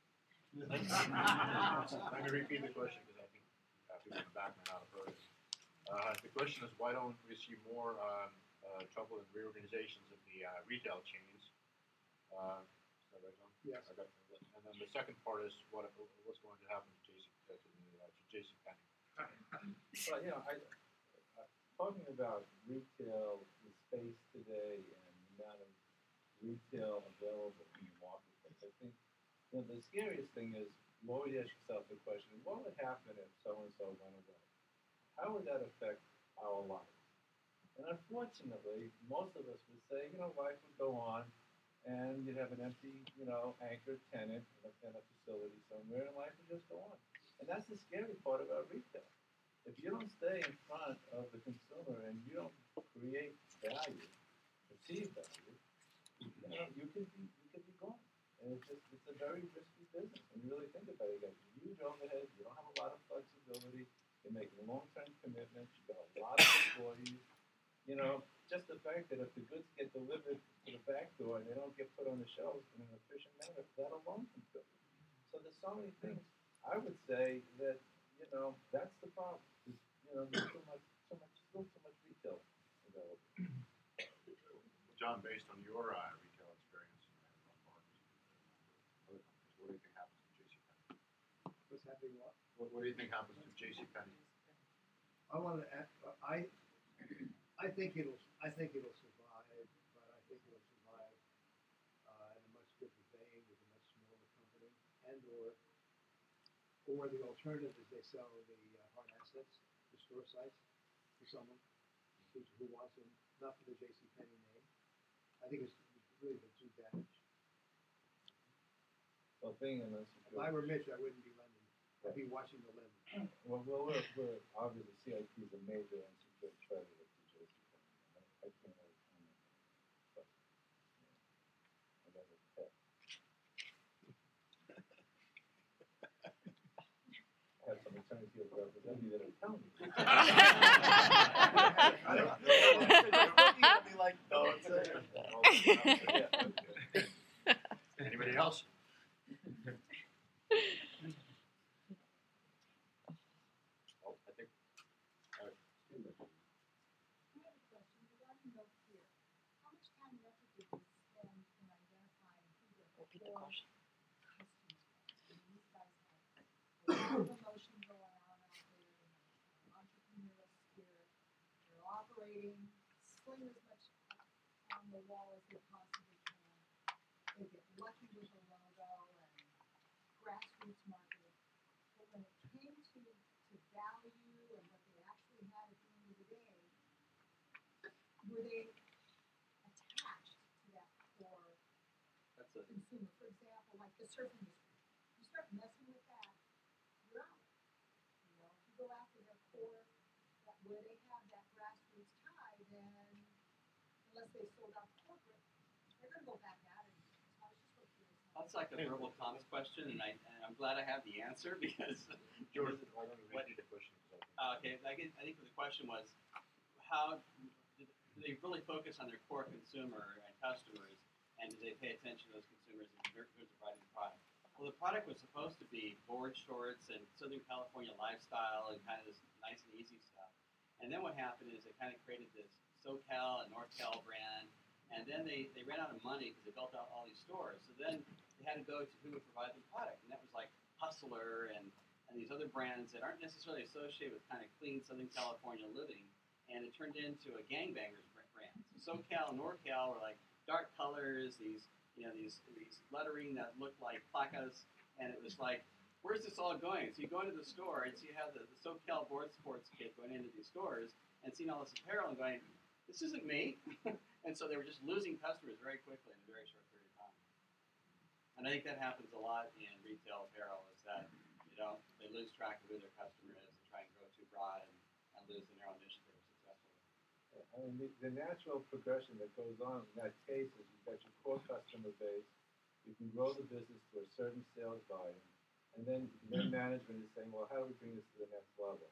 Let me repeat the question because I think uh, people in the back may not have heard it. Uh, the question is, why don't we see more um, uh, trouble in reorganizations of the uh, retail chains? Uh, is that right, John? Yes. I got that. And then the second part is, what what's going to happen to Jason uh, to, the, uh, to Jason Penny? Well, you know, I, uh, talking about retail, the space today, and the you know, the scariest thing is you always ask yourself the question, what would happen if so-and-so went away? How would that affect our lives? And unfortunately, most of us would say, you know, life would go on, and you'd have an empty, you know, anchor tenant in a, in a facility somewhere, and life would just go on. And that's the scary part about retail. If you don't stay in front of the consumer and you don't create value, perceived value, you know, you could be you could be gone. And it's just it's a very risky business. When you really think about it, you got huge overhead, you don't have a lot of flexibility, you're making long-term commitments, you've got a lot of employees. You know, just the fact that if the goods get delivered to the back door and they don't get put on the shelves in an efficient manner, that alone can kill you. So there's so many things. I would say that, you know, that's the problem. Is, you know, there's too much, too much, still too much retail available. John, based on your uh, retail experience and uh, other companies, what do you think happens to JCPenney? What's happening what? What, what do you think happens to JCPenney? I want to, I, I think it'll, I think it'll survive, but I think it'll survive, uh, in a much different vein with a much smaller company, and or, or the alternative is they sell the uh, hard assets, the store sites, to someone who, who wants them, not for the JCPenney name. I think it's really the two damage. Well, being in this, If I were Mitch, I wouldn't be lending. I'd be watching the lending. well, well, we're, we're obviously C I P is a major unsecured creditor to JCPenney. I, I can't really comment on it, but you know, I got a pet. I have some attorneys here to represent me that are telling me. I don't know. Be like, no, it's Anybody else? Oh, I think. Uh, I have a question regarding those here. How much time and effort did you spend in identifying who the Repeat the core question. customers were? I mean, these guys have a lot of emotion going on out there, and an entrepreneurial spirit. They're operating, sling as much on the wall as they possibly can. They get lucky with the logo and grassroots marketing. But when it came to, to value and what they actually had at the end of the day, were they attached to that core That's a, consumer? For example, like the surf industry. You start messing with that, you're out. You know, if you go after their core, that where they have that grassroots tie, then unless they sold out corporate, they're gonna go back at it. So I was just real curious. that's like a verbal Thomas question, and, I, and I'm glad I have the answer because. George, why don't you repeat the question? Uh, okay, I, get, I think the question was, how do they really focus on their core consumer and customers, and do they pay attention to those consumers and who's providing the product? Well, the product was supposed to be board shorts and Southern California lifestyle and kind of this nice and easy stuff. And then what happened is they kind of created this SoCal and NorCal brand, and then they, they ran out of money because they built out all these stores. So then they had to go to who would provide the product, and that was like Hustler and, and these other brands that aren't necessarily associated with kind of clean Southern California living, and it turned into a gangbangers brand. So SoCal and NorCal were like dark colors, these you know these these lettering that looked like placas, and it was like, where's this all going? So you go into the store, and so you have the, the SoCal board sports kid going into these stores and seeing all this apparel and going, this isn't me. And so they were just losing customers very quickly in a very short period of time. And I think that happens a lot in retail apparel, is that you know they lose track of who their customer is and try and grow too broad and, and lose the narrow niche they were successful with. I mean, the, the natural progression that goes on in that case is you've got your core customer base, you can grow the business to a certain sales volume, and then then management is saying, well, how do we bring this to the next level?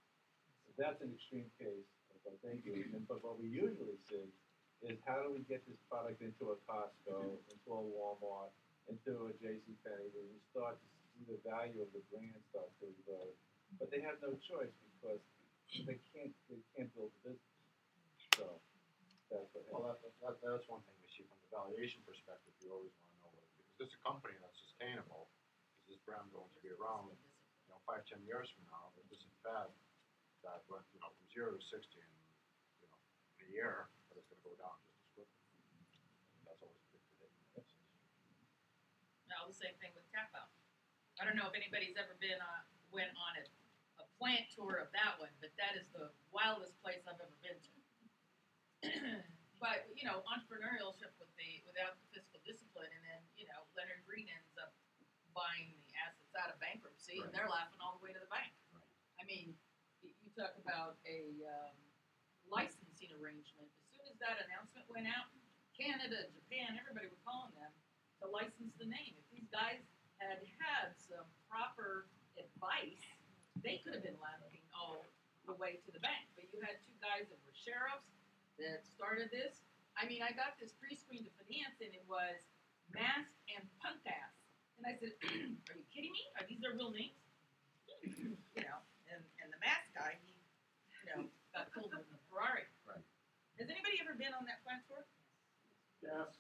So that's an extreme case of what they do. And, but what we usually see is how do we get this product into a Costco, into a Walmart, into a JCPenney, where you start to see the value of the brand start to erode. But they have no choice because they can't they can't build a business. So that's what Well, happens. that, that, that's one thing we see from the valuation perspective. You always want to know whether, because this is a company that's sustainable. Is this brand going to be around, you know, five, ten years from now? Is this a fad that went, you know, from zero to sixty in, you know, in a year, but it's going to go down just as quickly? That's always a big predicament. Now, the same thing with Tap Out. I don't know if anybody's ever been on, went on a, a plant tour of that one, but that is the wildest place I've ever been to. But, you know, entrepreneurship with the, without the fiscal discipline, and then, you know, Leonard Green ends up buying the assets out of bankruptcy, and they're laughing all the way to the bank. Right. I mean, y- you talk about a um, licensing arrangement. As soon as that announcement went out, Canada, Japan, everybody was calling them to license the name. If these guys had had some proper advice, they could have been laughing all the way to the bank. But you had two guys that were sheriffs that started this. I mean, I got this pre-screen to finance, and it was Mask and Punk Ass. And I said, are you kidding me? Are these their real names? You know, and, and the mask guy, he, you know, got pulled in the Ferrari. Right. Has anybody ever been on that plant tour? Yes.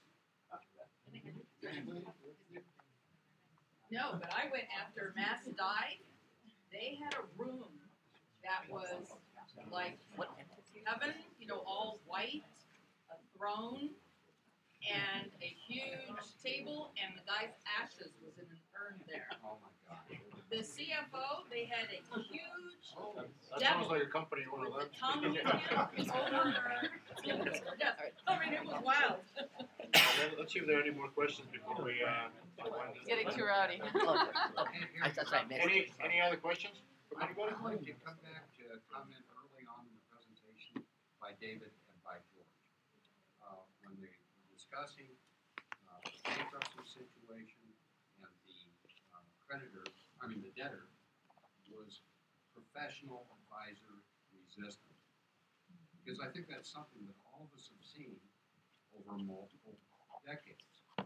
No, but I went after Mass died. They had a room that was like heaven, you know, all white, a throne, and a huge table, and the guy's ashes was in an urn there. Oh my God. The C F O, they had a huge That devil sounds like a company you want to with live. the tongue in it over her. Yes, I mean, it was wild. Let's see if there are any more questions before we, uh. wind this Getting up. too rowdy. I thought I missed. Any, any other questions from anybody? I'd like to come back to a comment early on in the presentation by David and by George. Uh, when they were discussing, uh, the bankruptcy situation and the, uh, creditor, I mean, the debtor was professional advisor resistant. Because I think that's something that all of us have seen over multiple decades.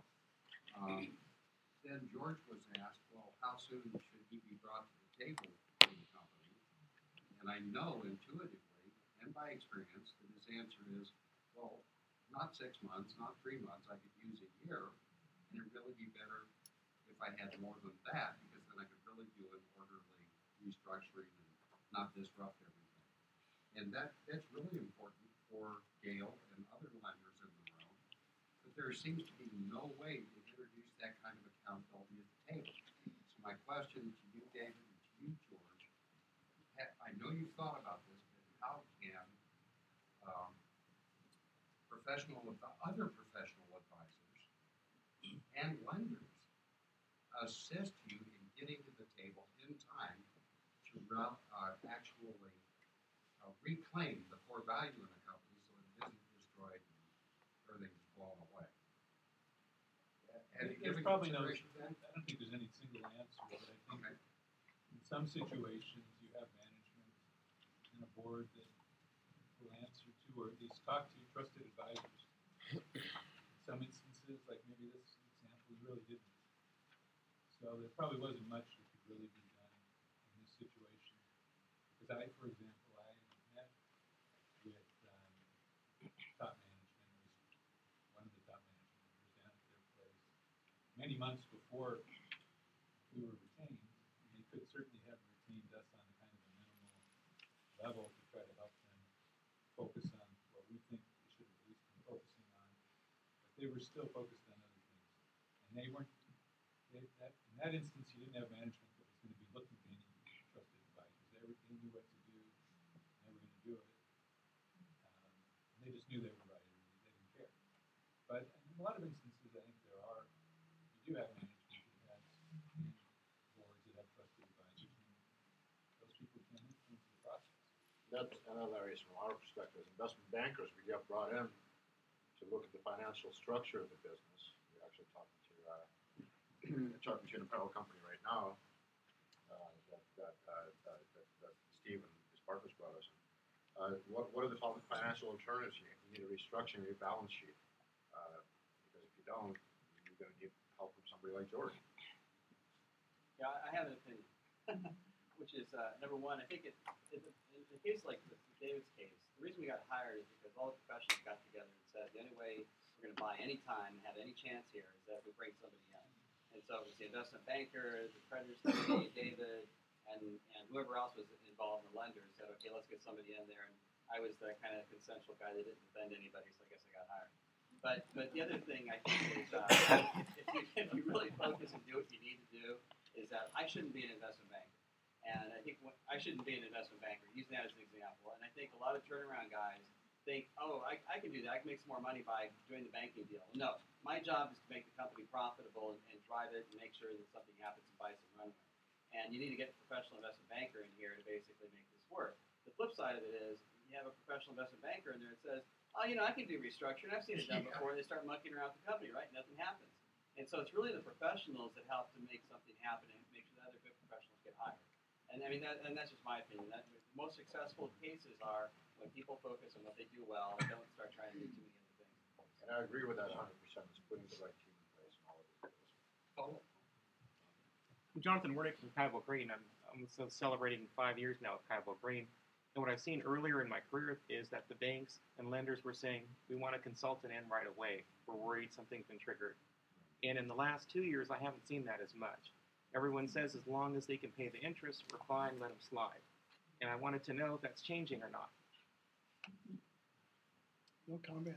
Um, then George was asked, well, how soon should he be brought to the table in the company? And I know intuitively and by experience that his answer is, well, not six months, not three months, I could use a year, and it'd really be better if I had more than that, because then I could really do an orderly restructuring and not disrupt everything. And that, that's really important for Gail and other lenders in the room, but there seems to be no way to introduce that kind of accountability at the table. So my question to you, David, and to you, George, ha- I know you've thought about this, but how can um, professional, adv- other professional advisors and lenders assist you in getting to the table in time to run, uh, actually uh, reclaim the core value in the company so it isn't destroyed and everything's blown away? Have you There's given probably no, I consideration to that? don't think there's any single answer, but I think Okay. in some situations you have management and a board that will answer to or at least talk to trusted advisors. In some instances, like maybe this example, you really didn't. So there probably wasn't much that could really be done in this situation. Because I, for example, I met with um, top management, at least one of the top management members down at their place, many months before we were retained. And they could certainly have retained us on a kind of a minimal level to try to help them focus on what we think they should have at least been focusing on. But they were still focused on other things. And they weren't, they, that, in that instance, you didn't have management that was going to be looking to any trusted advisors. They, were, they knew what to do, and they were going to do it. Um, and they just knew they were right, or they didn't care. But in a lot of instances, I think there are, you do have management that has and boards that have trusted advisors, and those people can influence the process. That's another area from our perspective. As investment bankers, we get brought in to look at the financial structure of the business. We're actually talking to, uh, talking to an apparel company right now, uh, that, that, uh, that, that, that Steve and his partners brought us in. Uh, what, what are the financial alternatives? You need a restructuring of your balance sheet. Uh, because if you don't, you're going to need help from somebody like George. Yeah, I I have an opinion, which is, uh, number one, I think it, in in a case like this, David's case, the reason we got hired is because all the professionals got together and said, the only way we're gonna buy any time and have any chance here is that we bring somebody in. And so it was the investment banker, the creditors committee, David, and, and whoever else was involved in the lenders said, okay, let's get somebody in there. And I was the kind of consensual guy that didn't offend anybody, so I guess I got hired. But, but the other thing I think is, uh, if you, if you really focus and do what you need to do, is that I shouldn't be an investment banker. And I think when, I shouldn't be an investment banker, using that as an example. And I think a lot of turnaround guys think, oh, I, I can do that. I can make some more money by doing the banking deal. No, my job is to make the company profitable and, and drive it and make sure that something happens and buy some runway. And you need to get a professional investment banker in here to basically make this work. The flip side of it is you have a professional investment banker in there that says, oh, you know, I can do restructuring. I've seen it done before. They start mucking around the company, right? Nothing happens. And so it's really the professionals that help to make something happen and make sure that other good professionals get hired. And I mean, that, and that's just my opinion. That, the most successful cases are when people focus on what they do well and don't start trying to do too many other things. And I agree with that one hundred percent. It's putting the right team in place and all of these things. I'm Jonathan Wernick from Kaibo Green. I'm, I'm so celebrating five years now with Kaibo Green. And what I've seen earlier in my career is that the banks and lenders were saying, we want a consultant in right away. We're worried something's been triggered. And in the last two years, I haven't seen that as much. Everyone says as long as they can pay the interest, we're fine, let them slide. And I wanted to know if that's changing or not. No comment.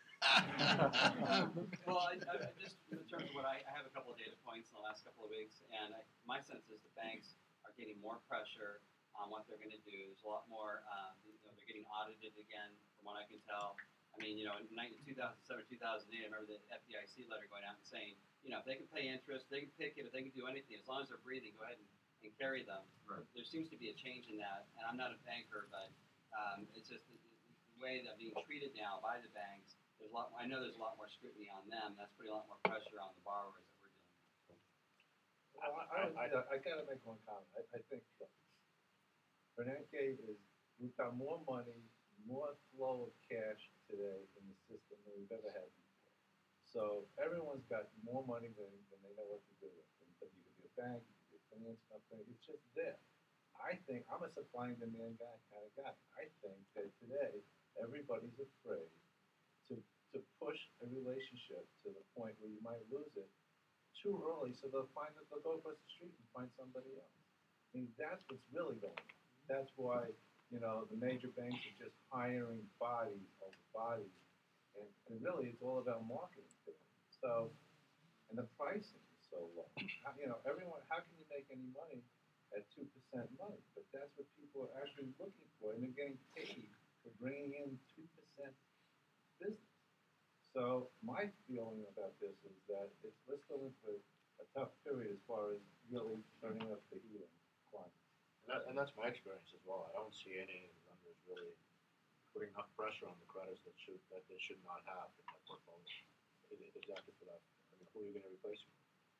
Well, I, I just in terms of what I, I have a couple of data points in the last couple of weeks, and I, my sense is the banks are getting more pressure on what they're going to do. There's a lot more. Um, you know, they're getting audited again, from what I can tell. I mean, you know, in two thousand seven, two thousand eight, I remember the F D I C letter going out and saying, you know, if they can pay interest, they can pick it, if they can do anything, as long as they're breathing, go ahead and, and carry them. Right. There seems to be a change in that, and I'm not a banker, but um, it's just the, the way they're being treated now by the banks. There's a lot. I know there's a lot more scrutiny on them. That's putting a lot more pressure on the borrowers that we're dealing with. Well, I, I, I, I gotta make one comment. I, I think Bernanke is, we've got more money, more flow of cash today in the system than we've ever had before. So everyone's got more money than, than they know what to do with. And you could be a bank, you could be a finance company, it's just there. I think, I'm a supply and demand guy, kind of guy. I think that today, everybody's afraid to, to push a relationship to the point where you might lose it too early, so they'll find that they'll go across the street and find somebody else. I mean, that's what's really going on. That's why, you know, the major banks are just hiring bodies over bodies, and, and really it's all about marketing to them. So, and the pricing is so low. How, you know, everyone, how can you make any money at two percent money? But that's what people are actually looking for, and they're getting paid for bringing in two percent business. So my feeling about this is that it's, we're still in for a tough period as far as really turning up the heat on clients. And, that, and that's my experience as well. I don't see any lenders really putting enough pressure on the credits that should that they should not have in their portfolio. It, it, exactly for that. I mean, who are you going to replace them?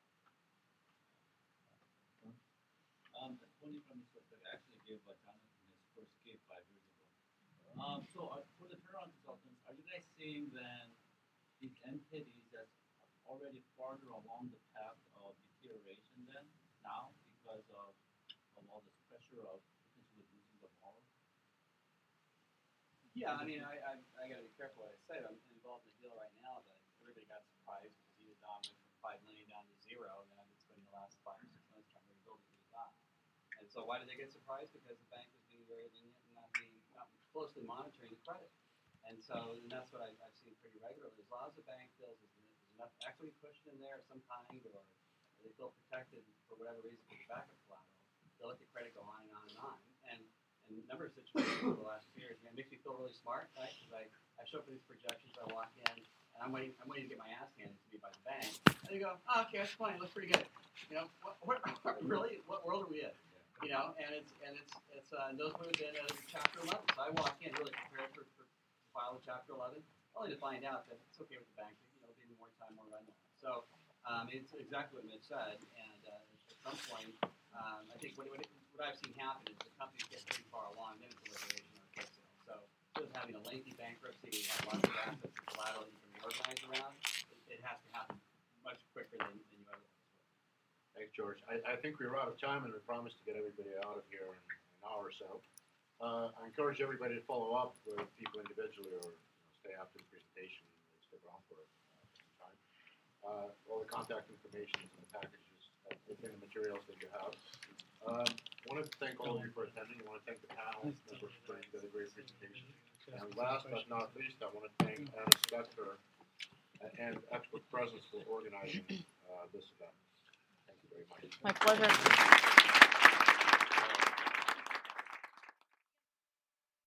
Um, Tony from Mister actually gave uh, Jonathan his first gift five years ago. Um, so uh, for the turnaround consultants, are you guys seeing then these entities that's already farther along the path of deterioration then now because of, of all this pressure of potentially losing the borrower? Yeah, I mean, I, I, I got to be careful what I say. I'm involved in a deal right now that everybody got surprised because EBITDA went from five million down to zero, and then I've been spending the last five or six months trying to rebuild the EBITDA. And so why did they get surprised? Because the bank was being very lenient and not being not closely monitoring the credit. And so, and that's what I, I've seen pretty regularly. As long as the bank feels there's enough equity cushion in there of some kind, or they feel protected for whatever reason for the backup collateral, they'll let the credit go on and on and on. And and a number of situations over the last few years, man, it makes me feel really smart, right? Because I, I show up for these projections, I walk in, and I'm waiting, I'm waiting to get my ass handed to me by the bank. And they go, oh, okay, that's fine, it looks pretty good. You know, what, what, really, what world are we in? You know, and it's, and it's, it's, uh, those would have been uh, chapter eleven. So I walk in really prepared for, for to file a chapter eleven, only to find out that it's okay with the bank, you know, give me more time, more runway. So, um, it's exactly what Mitch said, and, uh, at some point, um, I think what, what, it, what I've seen happen is the companies get pretty far along, then it's a liquidation or a quick sale. So, instead of having a lengthy bankruptcy, you have lots of assets and collateral you can reorganize around, it, it has to happen much quicker than, than you otherwise would. Thanks, George. I, I think we're out of time, and we promised to get everybody out of here in an hour or so. Uh, I encourage everybody to follow up with people individually, or you know, stay after the presentation and stick around for uh, some time. Uh, all the contact information is in the packages uh, within the materials that you have. Um, I wanted to thank all of you for attending. I want to thank the panel for putting together a great presentation. And last but not least, I want to thank Anna Spector and Expert Presence for organizing uh, this event. Thank you very much. My pleasure.